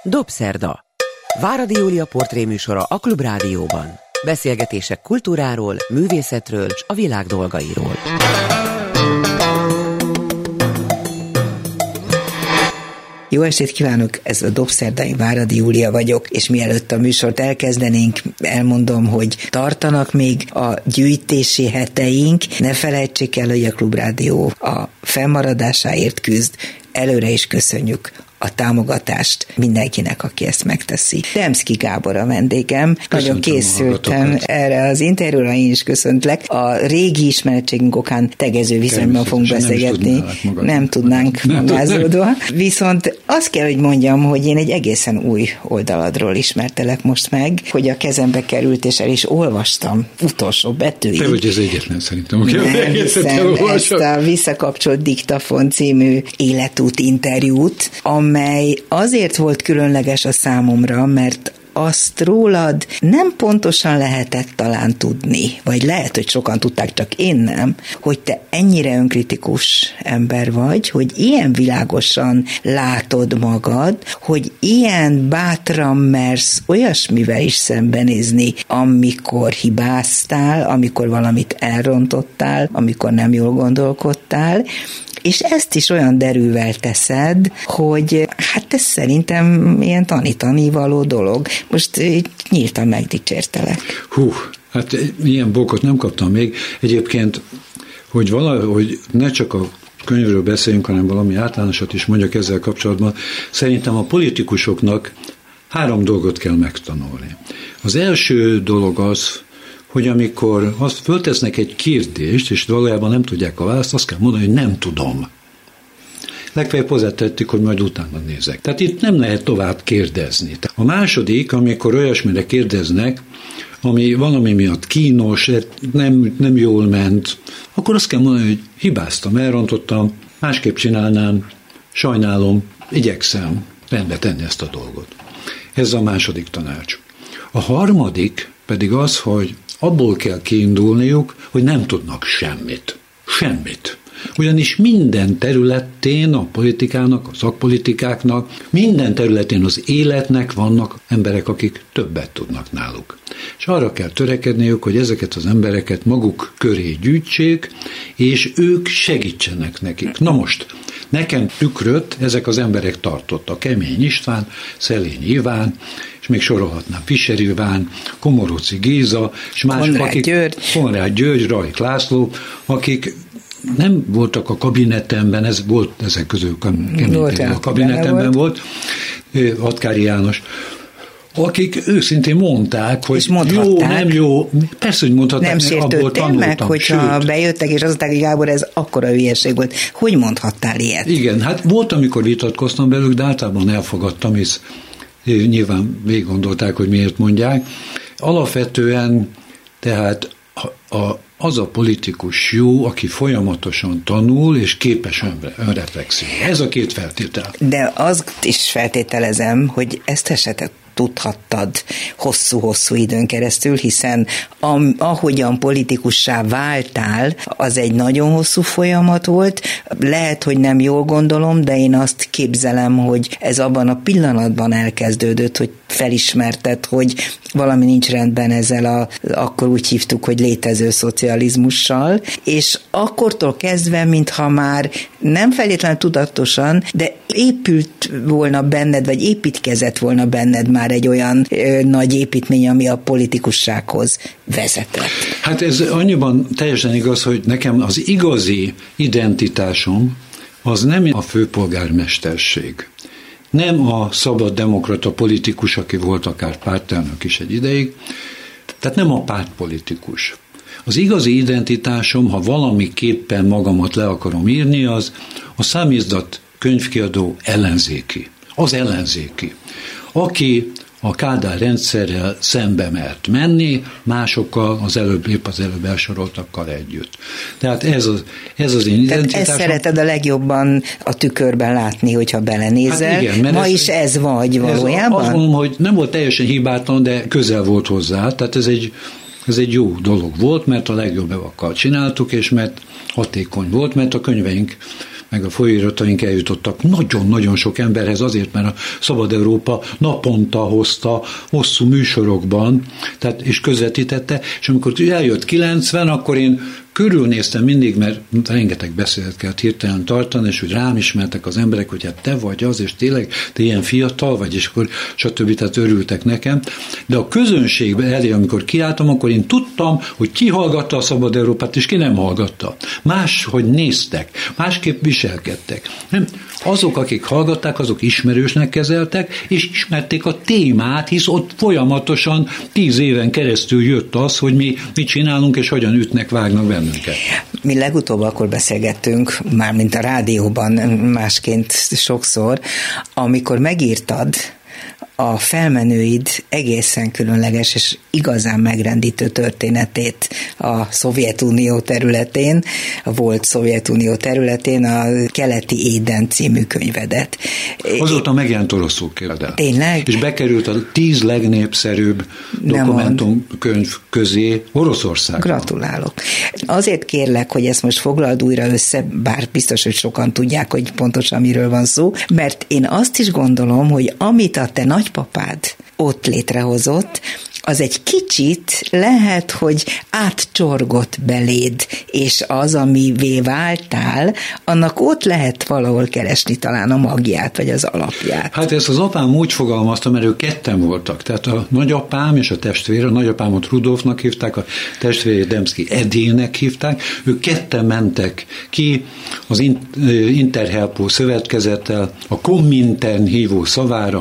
Dobszerda. Váradi Júlia portréműsora a Klubrádióban. Beszélgetések kultúráról, művészetről és a világ dolgairól. Jó estét kívánok, ez a Dobszerda, én Váradi Júlia vagyok, és mielőtt a műsort elkezdenénk, elmondom, hogy tartanak még a gyűjtési heteink. Ne felejtsék el, hogy a Klubrádió a fennmaradásáért küzd. Előre is köszönjük a támogatást mindenkinek, aki ezt megteszi. Demszky Gábor a vendégem. Nagyon készültem erre az interjúra, én is köszöntlek. A régi ismerettségünk okán tegező viszonyban fogunk beszélgetni. Nem tudnánk magázódva. Viszont azt kell, hogy mondjam, hogy én egy egészen új oldaladról ismertelek most meg, hogy a kezembe került, és el is olvastam utolsó betűig. Te vagy az egyetlen szerintem. Nem hiszem ezt a Visszakapcsolt diktafon című életút interjút, amely azért volt különleges a számomra, mert azt rólad nem pontosan lehetett talán tudni, vagy lehet, hogy sokan tudták, csak én nem, hogy te ennyire önkritikus ember vagy, hogy ilyen világosan látod magad, hogy ilyen bátran mersz olyasmivel is szembenézni, amikor hibáztál, amikor valamit elrontottál, amikor nem jól gondolkodtál, és ezt is olyan derűvel teszed, hogy hát ez szerintem ilyen tanítani való dolog. Most nyíltan megdicsértelek. Hát ilyen bókot nem kaptam még. Egyébként, hogy valahogy ne csak a könyvről beszéljünk, hanem valami általánosat is mondjak ezzel kapcsolatban, szerintem a politikusoknak 3 dolgot kell megtanulni. Az első dolog az, hogy amikor azt föltesznek egy kérdést, és valójában nem tudják a választ, azt kell mondani, hogy nem tudom. Legfeljebb hozzátették, hogy majd utána nézek. Tehát itt nem lehet tovább kérdezni. A második, amikor olyasmire kérdeznek, ami valami miatt kínos, nem jól ment, akkor azt kell mondani, hogy hibáztam, elrontottam, másképp csinálnám, sajnálom, igyekszem rendbe tenni ezt a dolgot. Ez a második tanács. A harmadik pedig az, hogy abból kell kiindulniuk, hogy nem tudnak semmit. Semmit. Ugyanis minden területén a politikának, a szakpolitikáknak, minden területén az életnek vannak emberek, akik többet tudnak náluk. És arra kell törekedniük, hogy ezeket az embereket maguk köré gyűjtsék, és ők segítsenek nekik. Na most, nekem tükröt ezek az emberek tartottak. Kemény István, Szelény Iván, és még sorolhatnám Fischer Iván, Komorúci Géza, és mások, Konrád György, Rajk László, akik nem voltak a kabinetemben, ez volt ezek közül a kabinetemben volt, Hatkári János, akik őszintén mondták, hogy jó, nem jó, persze, hogy mondhatták, nem sértődtél meg, hogyha bejöttek, és azt mondták, hogy Gábor, ez akkora hülyeség volt. Hogy mondhattál ilyet? Igen, hát volt, amikor vitatkoztam velük, de általában elfogadtam, hisz nyilván végig gondolták, hogy miért mondják. Alapvetően tehát az a politikus jó, aki folyamatosan tanul, és képes önreflexióra. Ez a 2 feltétel. De azt is feltételezem, hogy ezt esetet tudhattad hosszú-hosszú időn keresztül, hiszen ahogyan politikussá váltál, az egy nagyon hosszú folyamat volt. Lehet, hogy nem jól gondolom, de én azt képzelem, hogy ez abban a pillanatban elkezdődött, hogy felismerted, hogy valami nincs rendben ezzel akkor úgy hívtuk, hogy létező szocializmussal, és akkortól kezdve, mintha már nem feltétlenül tudatosan, de épült volna benned, vagy építkezett volna benned már egy olyan nagy építmény, ami a politikussághoz vezetett. Hát ez annyiban teljesen igaz, hogy nekem az igazi identitásom az nem a főpolgármesterség. Nem a szabad demokrata politikus, aki volt akár pártelnök is egy ideig, tehát nem a pártpolitikus. Az igazi identitásom, ha valamiképpen magamat le akarom írni, az a Számizdat könyvkiadó ellenzéki. Az ellenzéki. Aki a Kádár rendszerrel szembe mert menni, másokkal, épp az előbb elsoroltakkal együtt. Tehát ez az én identitásom. Tehát ezt szereted a legjobban a tükörben látni, hogyha belenézel. Hát igen, ma is ez vagy valójában? Azt mondom, hogy nem volt teljesen hibátlan, de közel volt hozzá. Tehát ez egy jó dolog volt, mert a legjobb evakkal csináltuk, és mert hatékony volt, mert a könyveink meg a folyóirataink eljutottak nagyon-nagyon sok emberhez, azért, mert a Szabad Európa naponta hozta hosszú műsorokban, tehát, és közvetítette, és amikor eljött 90, akkor én körülnéztem mindig, mert rengeteg beszédet kellett hirtelen tartani, és hogy rám ismertek az emberek, hogy hát te vagy az, és tényleg te ilyen fiatal vagy, és akkor stb. Tehát örültek nekem. De a közönségbe elé, amikor kiálltam, akkor én tudtam, hogy ki hallgatta a Szabad Európát, és ki nem hallgatta. Máshogy néztek, másképp viselkedtek. Nem? Azok, akik hallgatták, azok ismerősnek kezeltek, és ismerték a témát, hisz ott folyamatosan 10 éven keresztül jött az, hogy mi mit csinálunk, és hogyan ütnek, vágnak bennünket. Mi legutóbb akkor beszélgettünk, mármint a rádióban másként sokszor, amikor megírtad a felmenőid egészen különleges és igazán megrendítő történetét a Szovjetunió területén, a volt Szovjetunió területén, a Keleti Éden című könyvedet. Azóta megjelent oroszul, kérdez. Tényleg? És bekerült a 10 legnépszerűbb dokumentumkönyv közé Oroszországban. Gratulálok. Azért kérlek, hogy ezt most foglald újra össze, bár biztos, hogy sokan tudják, hogy pontosan miről van szó, mert én azt is gondolom, hogy amit a te nagypapád ott létrehozott, az egy kicsit lehet, hogy átcsorgott beléd, és az, amivé váltál, annak ott lehet valahol keresni talán a magját, vagy az alapját. Hát ezt az apám úgy fogalmazta, mert ők ketten voltak. Tehát a nagyapám és a testvére, a nagyapámot Rudolfnak hívták, a testvére Demszky Edének hívták, ők ketten mentek ki az Interhelpó szövetkezettel, a Komintern hívó szavára,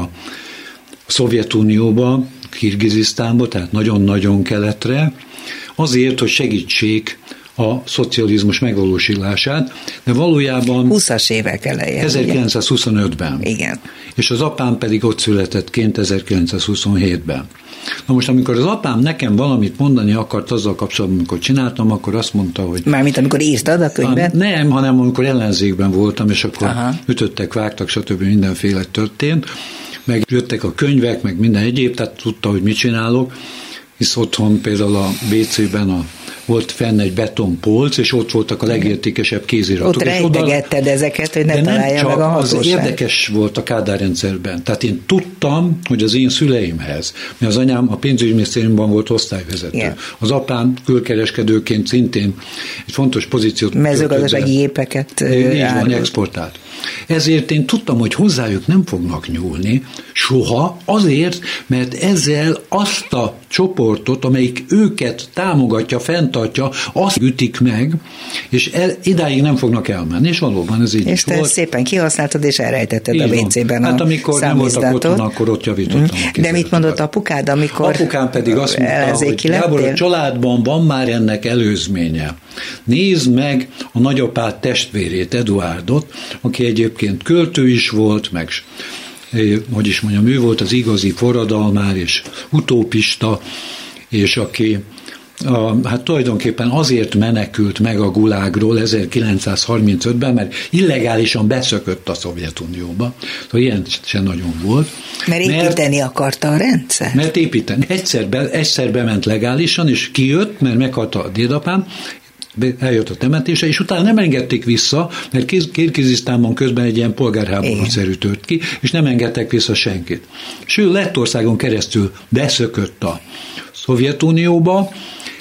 a Szovjetunióba, Kirgizisztánba, tehát nagyon-nagyon keletre, azért, hogy segítsék a szocializmus megvalósulását, de valójában 20-as évek elején. 1925-ben. Igen. És az apám pedig ott született 1927-ben. Na most, amikor az apám nekem valamit mondani akart azzal kapcsolatban, amikor csináltam, akkor azt mondta, hogy... Mármint amikor írtad a könyvet? Nem, hanem amikor ellenzékben voltam, és akkor ütöttek, vágtak, stb. Mindenféle történt, meg jöttek a könyvek, meg minden egyéb, tehát tudta, hogy mit csinálok, hisz otthon például a WC-ben volt fenn egy betonpolc, és ott voltak a legértékesebb kéziratok. Ott rejtegetted ezeket, hogy ne találja meg a hatóság. Az érdekes volt a Kádár rendszerben. Tehát én tudtam, hogy az én szüleimhez, mert az anyám a pénzügyminisztériumban volt osztályvezető. Yeah. Az apám külkereskedőként szintén egy fontos pozíciót mezőgazdasági gépeket exportált. Ezért én tudtam, hogy hozzájuk nem fognak nyúlni soha, azért, mert ezzel azt a csoportot, amelyik őket támogatja, fenntartja, azt ütik meg, és idáig nem fognak elmenni, és valóban ez így és te volt. Szépen kihasználtad, és elrejtetted így a WC-ben hát amikor nem voltak otthon, akkor ott javítottam. De mit mondott apukád, amikor apukám pedig azt mondta, hogy Gábor, a családban van már ennek előzménye. Nézd meg a nagyapád testvérét, Eduárdot, aki egyébként költő is volt, meg hogy is mondjam, ő volt az igazi forradalmár és utópista, és aki hát tulajdonképpen azért menekült meg a Gulágról 1935-ben, mert illegálisan beszökött a Szovjetunióba. Szóval ilyen sem nagyon volt. Mert építeni akarta a rendszer? Mert építeni. Egyszer bement legálisan, és kijött, mert meghalta a dédapám, eljött a temetése, és utána nem engedték vissza, mert Kirgizisztánban közben egy ilyen polgárháborúszerű tört ki, és nem engedtek vissza senkit. És ő Lettországon keresztül beszökött a Szovjetunióba,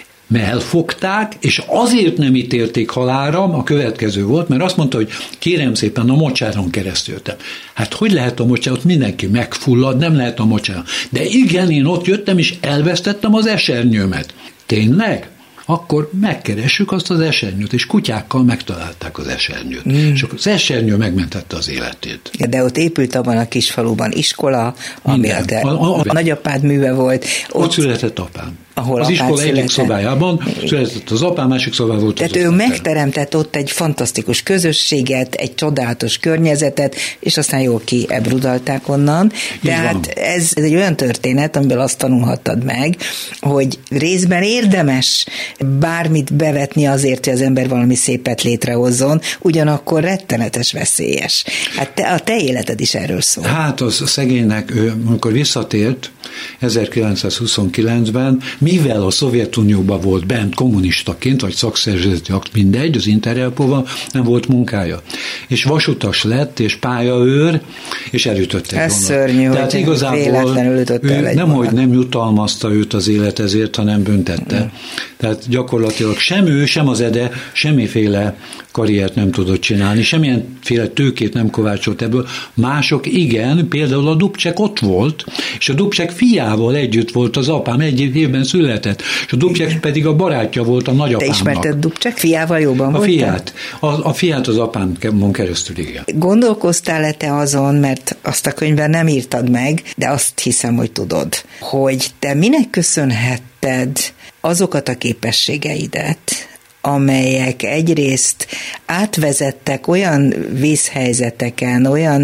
elfogták, és azért nem ítélték halálra, a következő volt, mert azt mondta, hogy kérem szépen, a mocsáron keresztül jöttem. Hát hogy lehet a mocsár? Ott mindenki megfullad, nem lehet a mocsáron. De igen, én ott jöttem, és elvesztettem az esernyőmet. Tényleg? Akkor megkeressük azt az esernyőt, és kutyákkal megtalálták az esernyőt. És akkor az esernyő megmentette az életét. De ott épült abban a kis faluban iskola, ami a nagyapád műve volt. Ott született apám. Ahol az iskola egyik szobájában született az apám, másik szobában volt. Tehát ő megteremtett ott egy fantasztikus közösséget, egy csodálatos környezetet, és aztán jól kiebrudalták onnan. Tehát ez egy olyan történet, amiből azt tanulhattad meg, hogy részben érdemes bármit bevetni azért, hogy az ember valami szépet létrehozzon, ugyanakkor rettenetes veszélyes. Hát a te életed is erről szól. Hát az szegénynek, amikor visszatért 1929-ben, mivel a Szovjetunióban volt bent kommunistaként, vagy szakszervezeti akt, mindegy, az Interhelpóval nem volt munkája. És vasutas lett, és pályaőr, és elütötte. Ez szörnyű, tehát hogy véletlenül ütötte el egy nem, vonat. hogy nem jutalmazta őt az élet ezért, hanem büntette. Tehát gyakorlatilag sem ő, sem az Ede semmiféle karriert nem tudott csinálni, semmilyenféle tőkét nem kovácsolt ebből. Mások igen, például a Dubček ott volt, és a Dubček fiával együtt volt az apám, egy évben született, és a Dubček pedig a barátja volt a nagyapámnak. Te ismerted Dubček? Fiával jóban voltál? Fiát. A fiát az apámon keresztül, igen. Gondolkoztál-e te azon, mert azt a könyvben nem írtad meg, de azt hiszem, hogy tudod, hogy te minek köszönhetted azokat a képességeidet, amelyek egyrészt átvezettek olyan vészhelyzeteken, olyan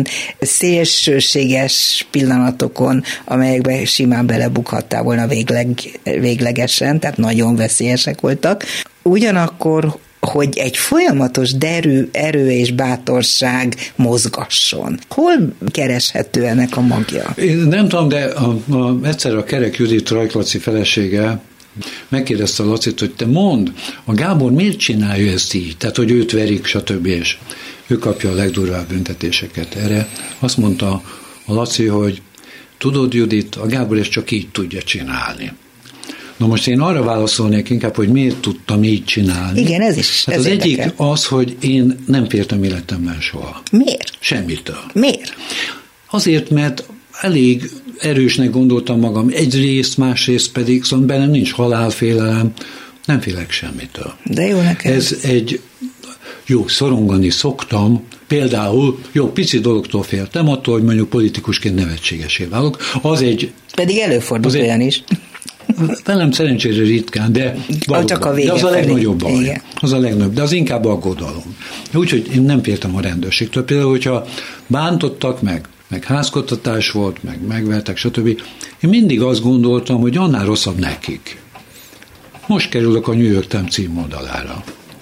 szélsőséges pillanatokon, amelyekben simán belebukhattál volna véglegesen, tehát nagyon veszélyesek voltak. Ugyanakkor, hogy egy folyamatos erő és bátorság mozgasson. Hol kereshető ennek a magja? Én nem tudom, de egyszer a Kerek Judit Rajk-Laci felesége megkérdezte a Lacit, hogy te mondd, a Gábor miért csinálja ezt így? Tehát, hogy őt verik, stb. És ő kapja a legdurvább büntetéseket. Erre azt mondta a Laci, hogy tudod, Judit, a Gábor ezt csak így tudja csinálni. Na most én arra válaszolnék inkább, hogy miért tudtam így csinálni. Igen, ez is. Hát az egyik az, hogy én nem féltem életemben soha. Miért? Semmitől. Miért? Azért, mert elég erősnek gondoltam magam egyrészt, másrészt pedig, szóval bennem nincs halálfélelem, nem félek semmitől. De jó neked. Ez egy, jó, szorongani szoktam, például, jó, pici dologtól féltem, attól, hogy mondjuk politikusként nevetségesé válok. Az egy... Pedig előfordul olyan is. Velem szerencsére ritkán, de csak a vége de az a legnagyobb baj. Igen. Az a legnagyobb, de az inkább aggodalom. Úgyhogy én nem féltem a rendőrségtől. Például, hogyha bántottak meg házkottatás volt, meg megvertek, stb. Én mindig azt gondoltam, hogy annál rosszabb nekik. Most kerülök a New York Times címoldalára.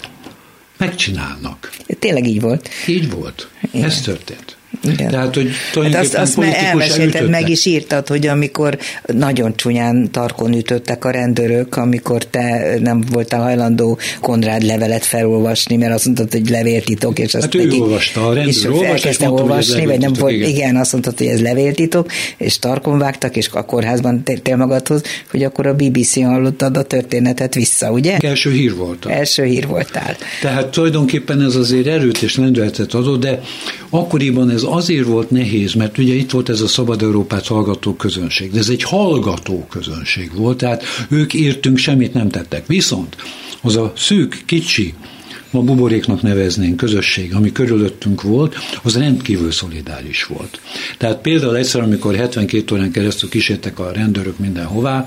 Megcsinálnak. Tényleg így volt. Így volt. Igen. Ez történt. Igen. Tehát, hogy tulajdonképpen azt elmesélted, meg is írtad, hogy amikor nagyon csúnyán tarkon ütöttek a rendőrök, amikor te nem voltál hajlandó Konrád levelet felolvasni, mert azt mondtad, hogy levéltitok, és azt hát ő olvasta, a rendőr olvasta, és mondta, olvasni, vagy nem volt, igen, azt mondtad, hogy ez levéltitok, és tarkon vágtak, és a kórházban tértél magadhoz, hogy akkor a BBC-n hallottad a történetet vissza, ugye? Első hír voltam. Első hír voltál. Tehát tulajdonképpen ez azért erőt és lendületet adott, de akkoriban ez azért volt nehéz, mert ugye itt volt ez a Szabad Európát hallgató közönség, de ez egy hallgató közönség volt, tehát ők értünk, semmit nem tettek. Viszont az a szűk, kicsi, ma buboréknak neveznénk közösség, ami körülöttünk volt, az rendkívül szolidáris volt. Tehát például egyszer, amikor 72 órán keresztül kísértek a rendőrök mindenhová,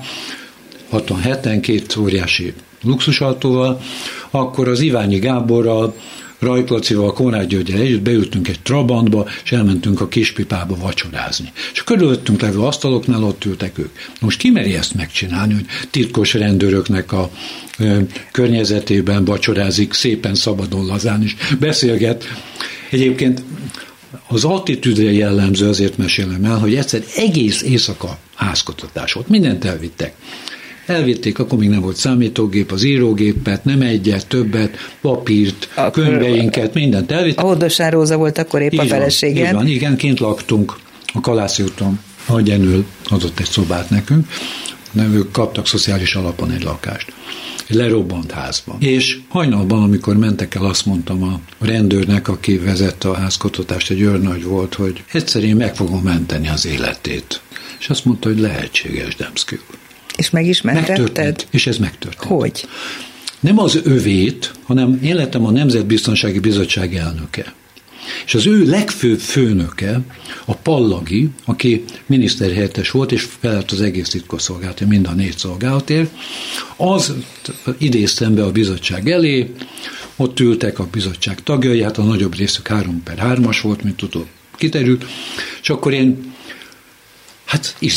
67-en 2 óriási luxusautóval, akkor az Iványi Gáborral, Rajk-Lacival, Konrád Györggyel együtt beültünk egy Trabantba, és elmentünk a Kispipába vacsorázni. És körülöttünk levő asztaloknál ott ültek ők. Most ki meri ezt megcsinálni, hogy titkos rendőröknek a környezetében vacsorázik, szépen szabadon lazán is beszélget. Egyébként az attitűdre jellemző, azért mesélem el, hogy egyszer egész éjszaka házkutatás volt. Mindent elvittek. Elvitték, akkor még nem volt számítógép, az írógépet, nem egyet, többet, papírt, könyveinket, mindent elvittek. A Hódosár Róza volt akkor épp a feleséged. Így van, igen, kint laktunk a Kalászi úton. A Gyenő adott egy szobát nekünk, nem, ők kaptak szociális alapon egy lakást. Egy lerobbant házban. És hajnalban, amikor mentek el, azt mondtam a rendőrnek, aki vezette a házkutatást, egy őrnagy volt, hogy egyszer én meg fogom menteni az életét. És azt mondta, hogy lehetséges, Demszky úr. És meg is mentetted? És ez megtörtént. Hogy? Nem az övét, hanem én lettem a Nemzetbiztonsági Bizottság elnöke. És az ő legfőbb főnöke, a Pallagi, aki miniszterhelyettes volt, és felelt az egész titkosszolgálat, mind a 4 szolgálatért, az idéztem be a bizottság elé, ott ültek a bizottság tagjai, hát a nagyobb részük 3/3 volt, mint tudod, kiterült, és akkor én,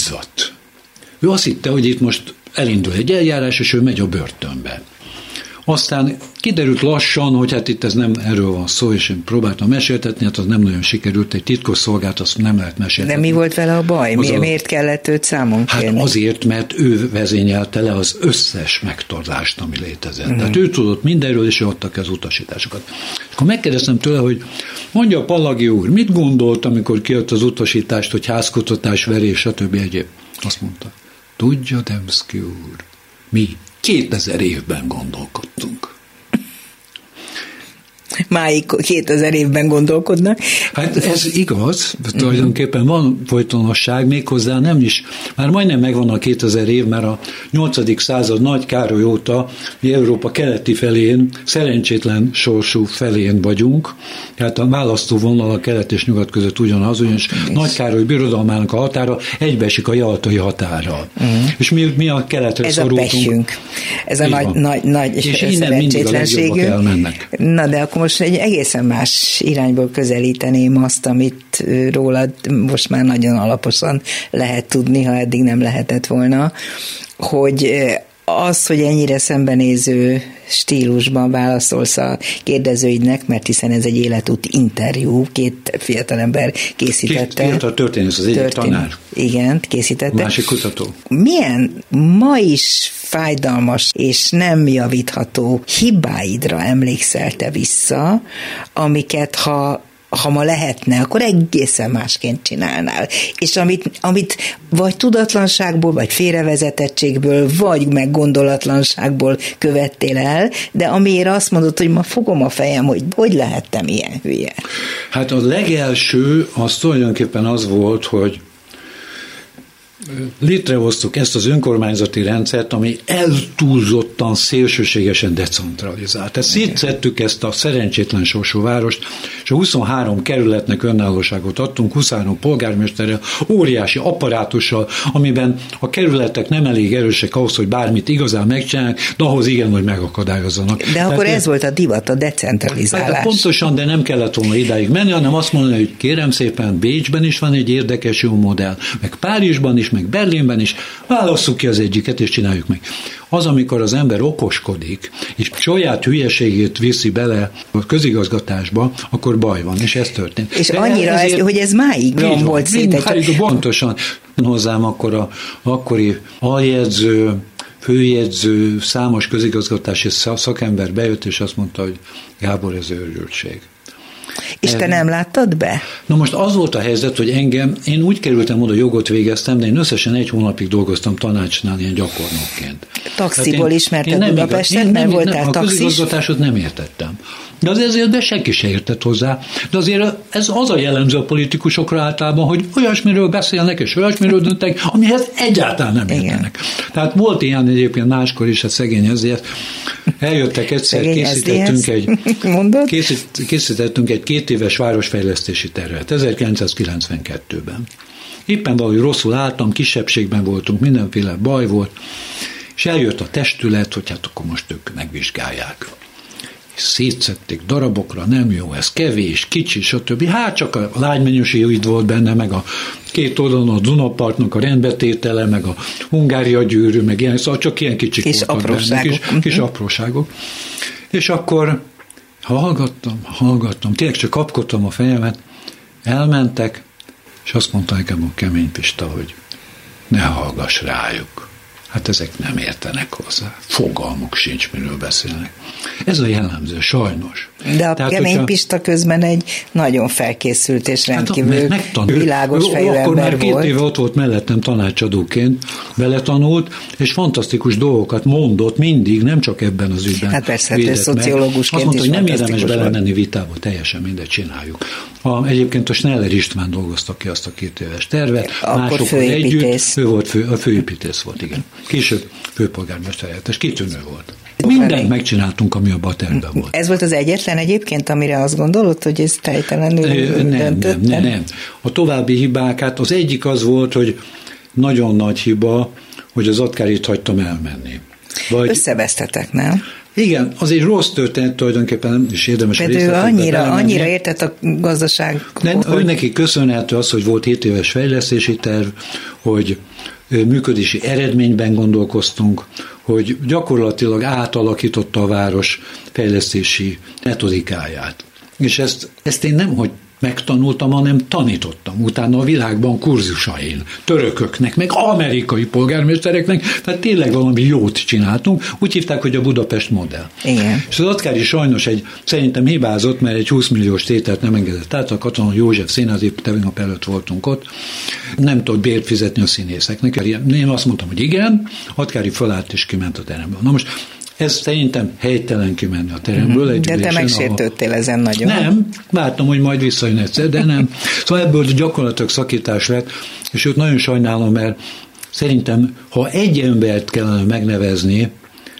izzadt. Ő azt hitte, hogy itt most elindul egy eljárás, és ő megy a börtönbe. Aztán kiderült lassan, hogy hát itt ez nem erről van szó, és én próbáltam meséltetni, hát az nem nagyon sikerült, egy titkos szolgált, azt nem lehet meséltetni. De mi volt vele a baj? Miért kellett őt számon kérni? Hát azért, mert ő vezényelte le az összes megtorlást, ami létezett. Tehát ő tudott mindenről, és ő adtak az utasításokat. És akkor megkérdeztem tőle, hogy mondja a Pallagi úr, mit gondolt, amikor kijött az utasítást, hogy házkutatás, verés, stb. Egyéb? Azt mondta, tudja, Demszky úr, mi 2000 évben gondolkodtunk. Máig 2000 évben gondolkodnak. Hát ez igaz, tulajdonképpen van folytonosság, méghozzá nem is, már majdnem megvan a 2000 év, mert a 8. század Nagy Károly óta mi Európa keleti felén, szerencsétlen sorsú felén vagyunk, tehát a választóvonal a kelet és nyugat között ugyanaz, ugyanis Nagy Károly birodalmának a határa egybeesik a jaltai határral. És mi a keletre szorultunk. Ez a pehjünk, ez a nagy és innen mindig a legjobbak elmennek. Na, de akkor most egy egészen más irányból közelíteném azt, amit rólad most már nagyon alaposan lehet tudni, ha eddig nem lehetett volna, hogy az, hogy ennyire szembenéző stílusban válaszolsz a kérdezőidnek, mert hiszen ez egy életút interjú, két fiatalember készítette. Fiatal történész, az egyik tanár. Igen, készítette. Másik kutató. Milyen ma is fájdalmas és nem javítható hibáidra emlékszel te vissza, amiket ha ma lehetne, akkor egészen másként csinálnál. És amit vagy tudatlanságból, vagy félrevezetettségből, vagy meg gondolatlanságból követtél el, de amiért azt mondod, hogy ma fogom a fejem, hogy lehettem ilyen hülye. Hát a legelső az tulajdonképpen az volt, hogy létrehoztuk ezt az önkormányzati rendszert, ami eltúlzottan, szélsőségesen decentralizált. Tehát szétszedtük ezt a szerencsétlen sorsú várost, és a 23 kerületnek önállóságot adtunk, 23 polgármesterrel, óriási apparátussal, amiben a kerületek nem elég erősek ahhoz, hogy bármit igazán megcsinálják, de ahhoz igen, hogy megakadályozzanak. De tehát akkor ez volt a divat, a decentralizálás. Hát pontosan, de nem kellett volna idáig menni, hanem azt mondani, hogy kérem szépen, Bécsben is van egy érdekes jó modell, meg Párizsban is, meg Berlinben is, válasszuk ki az egyiket, és csináljuk meg. Az, amikor az ember okoskodik, és saját hülyeségét viszi bele a közigazgatásba, akkor baj van, és ez történt. És de annyira, hogy ez máig rombolt szét. Pontosan. Hozzám akkor a akkori aljegyző, főjegyző, számos közigazgatási szakember bejött, és azt mondta, hogy Gábor, ez őrültség. És te nem láttad be? Na most az volt a helyzet, hogy én úgy kerültem oda, jogot végeztem, de én összesen 1 hónapig dolgoztam tanácsnál ilyen gyakornokként. Taxiból ismerted Budapestet, mert voltál taxis? A közigazgatásot nem értettem. De azért senki se értett hozzá. De azért ez az a jellemző a politikusokra általában, hogy olyasmiről beszélnek, és olyasmiről döntek, amihez egyáltalán nem értenek. Tehát volt ilyen egyébként máskor is, a szegény ezért. Eljöttek egyszer, készítettünk egy 2 éves városfejlesztési tervet, 1992-ben. Éppen valahogy rosszul álltam, kisebbségben voltunk, mindenféle baj volt, és eljött a testület, hogy hát akkor most ők megvizsgálják. És szétszedték darabokra, nem jó, ez kevés, kicsi, stb. Hát csak a lágymennyőség volt benne, meg a 2 oldalon a Dunapartnak a rendbetétele, meg a Hungária gyűrű, meg ilyen, szóval csak ilyen kicsik kis voltak apróságok. Benne, kis apróságok. És akkor hallgattam, tényleg csak kapkodtam a fejemet, elmentek, és azt mondta nekem a Kemény Pista, hogy ne hallgass rájuk. Hát ezek nem értenek hozzá. Fogalmuk sincs, miről beszélnek. Ez a jellemző, sajnos. De a Kemény Pista közben egy nagyon felkészült és rendkívül világos fejű ember volt. Akkor már 2 éve ott volt mellettem tanácsadóként, beletanult, és fantasztikus dolgokat mondott mindig, nem csak ebben az ügyben. Hát persze, hogy szociológusként azt mondta, is hogy nem érdemes belemenni vitába, teljesen mindegy, csináljuk. Egyébként a Schneller István dolgozta ki azt a 2 éves tervet, másokkal együtt, ő volt a főépítész volt, igen. Később főpolgármester helyettes, kitűnő volt. Mindent megcsináltunk, ami abban a tervben volt. Ez volt az egyetlen egyébként, amire azt gondolod, hogy ez teljtelenül nem. A további hibák, hát az egyik az volt, hogy nagyon nagy hiba, hogy az Atkárit hagytam elmenni. Összevesztetek, nem? Igen, az egy rossz történet tulajdonképpen, nem is érdemes a részletekbe. Annyira értett a gazdaság. Ő neki köszönhető az, hogy volt 7 éves fejlesztési terv, hogy működési eredményben gondolkoztunk, hogy gyakorlatilag átalakította a város fejlesztési metodikáját. És ezt én nem, hogy megtanultam, hanem tanítottam utána a világban kurzusain, törököknek, meg amerikai polgármestereknek, tehát tényleg valami jót csináltunk, úgy hívták, hogy a Budapest modell. Igen. És az Atkári sajnos szerintem hibázott, mert egy 20 milliós tételt nem engedett át, a Katona József Színház, épp tegnap előtt voltunk ott, nem tudott bért fizetni a színészeknek. Én azt mondtam, hogy igen, Atkári felállt és kiment a teremből. Na most ez szerintem helytelen kimenni a teremből. De te megsértődtél ezen nagyon. Nem, vártam, hogy majd visszajön egyszer, de nem. Szóval ebből gyakorlatilag szakítás lett, és őt nagyon sajnálom, mert szerintem, ha egy embert kellene megnevezni,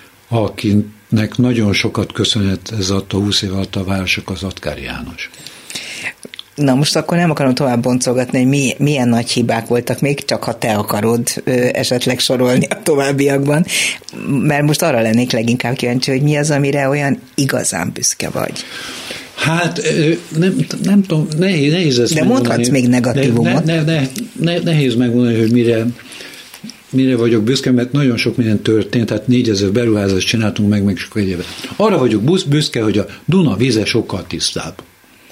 akinek nagyon sokat köszönhet ez a 20 év alatt a városok, az Atkári János. Na most akkor nem akarom tovább boncolgatni, hogy milyen nagy hibák voltak még, csak ha te akarod esetleg sorolni a továbbiakban, mert most arra lennék leginkább kíváncsi, hogy mi az, amire olyan igazán büszke vagy. Hát nem tudom, nehéz ezt de mondhatsz még negatívumot. Nehéz megmondani, hogy mire vagyok büszke, mert nagyon sok minden történt, tehát 4000 beruházást csináltunk meg sok egyébben. Arra vagyok büszke, hogy a Duna víze sokkal tisztább.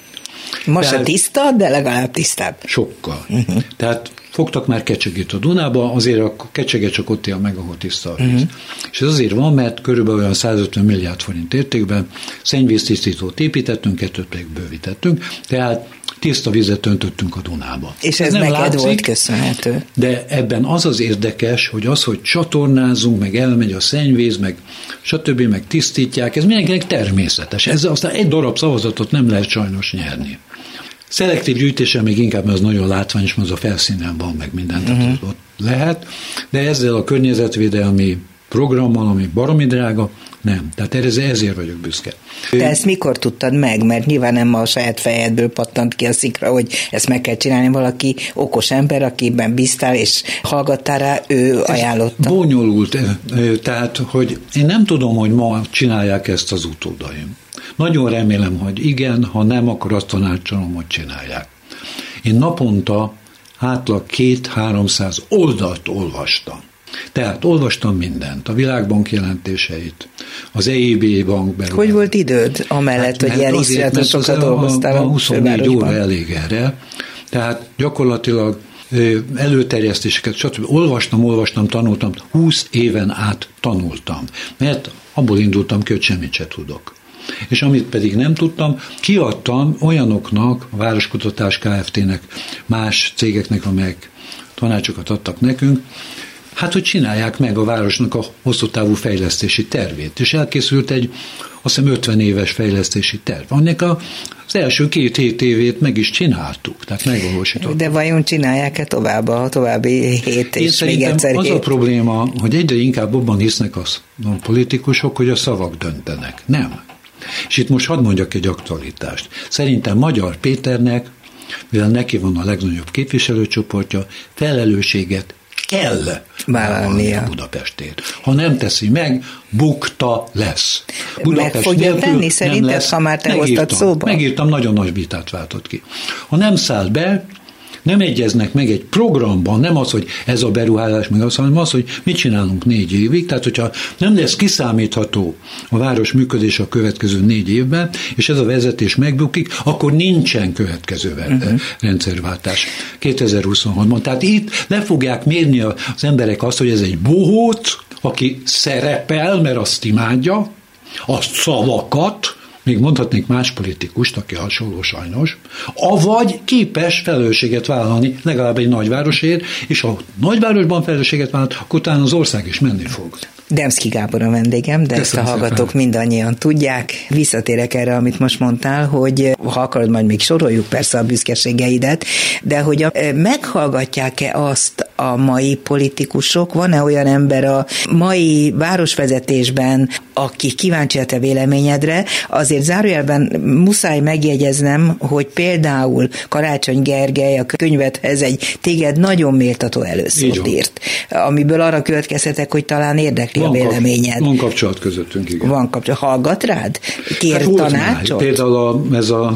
Most se tiszta, de legalább tisztább. Sokkal. Tehát fogtak már kecsegét a Dunába, azért a kecsege csak ott él meg, ahol tiszta a víz. És ez azért van, mert körülbelül olyan 150 milliárd forint értékben szennyvíztisztítót építettünk, 2 pedig bővítettünk, tehát tiszta vizet öntöttünk a Dunába. És ez neked látszik, volt köszönhető. De ebben az érdekes, hogy csatornázunk, meg elmegy a szennyvíz, meg stb., meg tisztítják, ez mindenkinek természetes. Ezzel aztán egy darab szavazatot nem lehet sajnos nyerni. Szelektív gyűjtéssel még inkább, mert az nagyon látványos, mert az a felszínen van, meg mindent ott lehet, de ezzel a környezetvédelmi programmal, ami baromi drága, nem. Tehát ezért vagyok büszke. Te ezt mikor tudtad meg? Mert nyilván nem a saját fejedből pattant ki a szikra, hogy ezt meg kell csinálni, valaki okos ember, akiben bíztál és hallgattál rá, ő ajánlotta. Bonyolult, tehát, hogy én nem tudom, hogy ma csinálják ezt az utódaim. Nagyon remélem, hogy igen, ha nem, akkor azt tanácsolom, hogy csinálják. Én naponta átlag 200-300 oldalt olvastam. Tehát olvastam mindent, a Világbank jelentéseit, az EIB bank belül. Hogy volt időd, amellett, hogy ilyen iszonyatosokat dolgoztál a 24 óra elég erre, tehát gyakorlatilag előterjesztéseket, stb. Olvastam, tanultam, 20 éven át tanultam, mert abból indultam ki, hogy semmit se tudok. És amit pedig nem tudtam, kiadtam olyanoknak, a Városkutatás Kft-nek, más cégeknek, amelyek tanácsokat adtak nekünk, hát, hogy csinálják meg a városnak a hosszú távú fejlesztési tervét. És elkészült egy, azt hiszem, 50 éves fejlesztési terv. Annak az első 2 évét meg is csináltuk, tehát megvalósítottuk. De vajon csinálják-e tovább a további 7 és még egyszer 7? Az a probléma, hogy egyre inkább abban hisznek a politikusok, hogy a szavak döntenek. Nem. És itt most hadd mondjak egy aktualitást. Szerintem Magyar Péternek, mivel neki van a legnagyobb képviselőcsoportja, felelősséget kell vállalnia Budapestért. Ha nem teszi meg, bukta lesz. Budapest meg fogja tenni szerinted, ha már te hoztad szóba? Megírtam, nagyon nagy vitát váltott ki. Ha nem száll be, nem egyeznek meg egy programban, nem az, hogy ez a beruházás meg az, hanem az, hogy mit csinálunk 4 évig, tehát hogyha nem lesz kiszámítható a város működés a következő 4 évben, és ez a vezetés megbukik, akkor nincsen következő rendszerváltás 2026-ban. Tehát itt le fogják mérni az emberek azt, hogy ez egy bohóc, aki szerepel, mert azt imádja, azt szavakat, még mondhatnék más politikust, aki hasonló sajnos, avagy képes felelősséget vállalni legalább egy nagyvárosért, és ha nagyvárosban felelősséget vállal, akkor utána az ország is menni fog. Demszky Gábor a vendégem, de ezt a hallgatók mindannyian tudják. Visszatérek erre, amit most mondtál, hogy ha akarod, majd még soroljuk persze a büszkeségeidet, de hogy meghallgatják-e azt a mai politikusok, van-e olyan ember a mai városvezetésben, aki kíváncsi a te véleményedre, azért zárójelben muszáj megjegyeznem, hogy például Karácsony Gergely a könyvedhez egy téged nagyon méltató előszót írt, amiből arra következtetek, hogy talán érdekli a véleményed. Van kapcsolat közöttünk, igen. Van kapcsolat. Hallgat rád? Kér tanácsot? Például ez a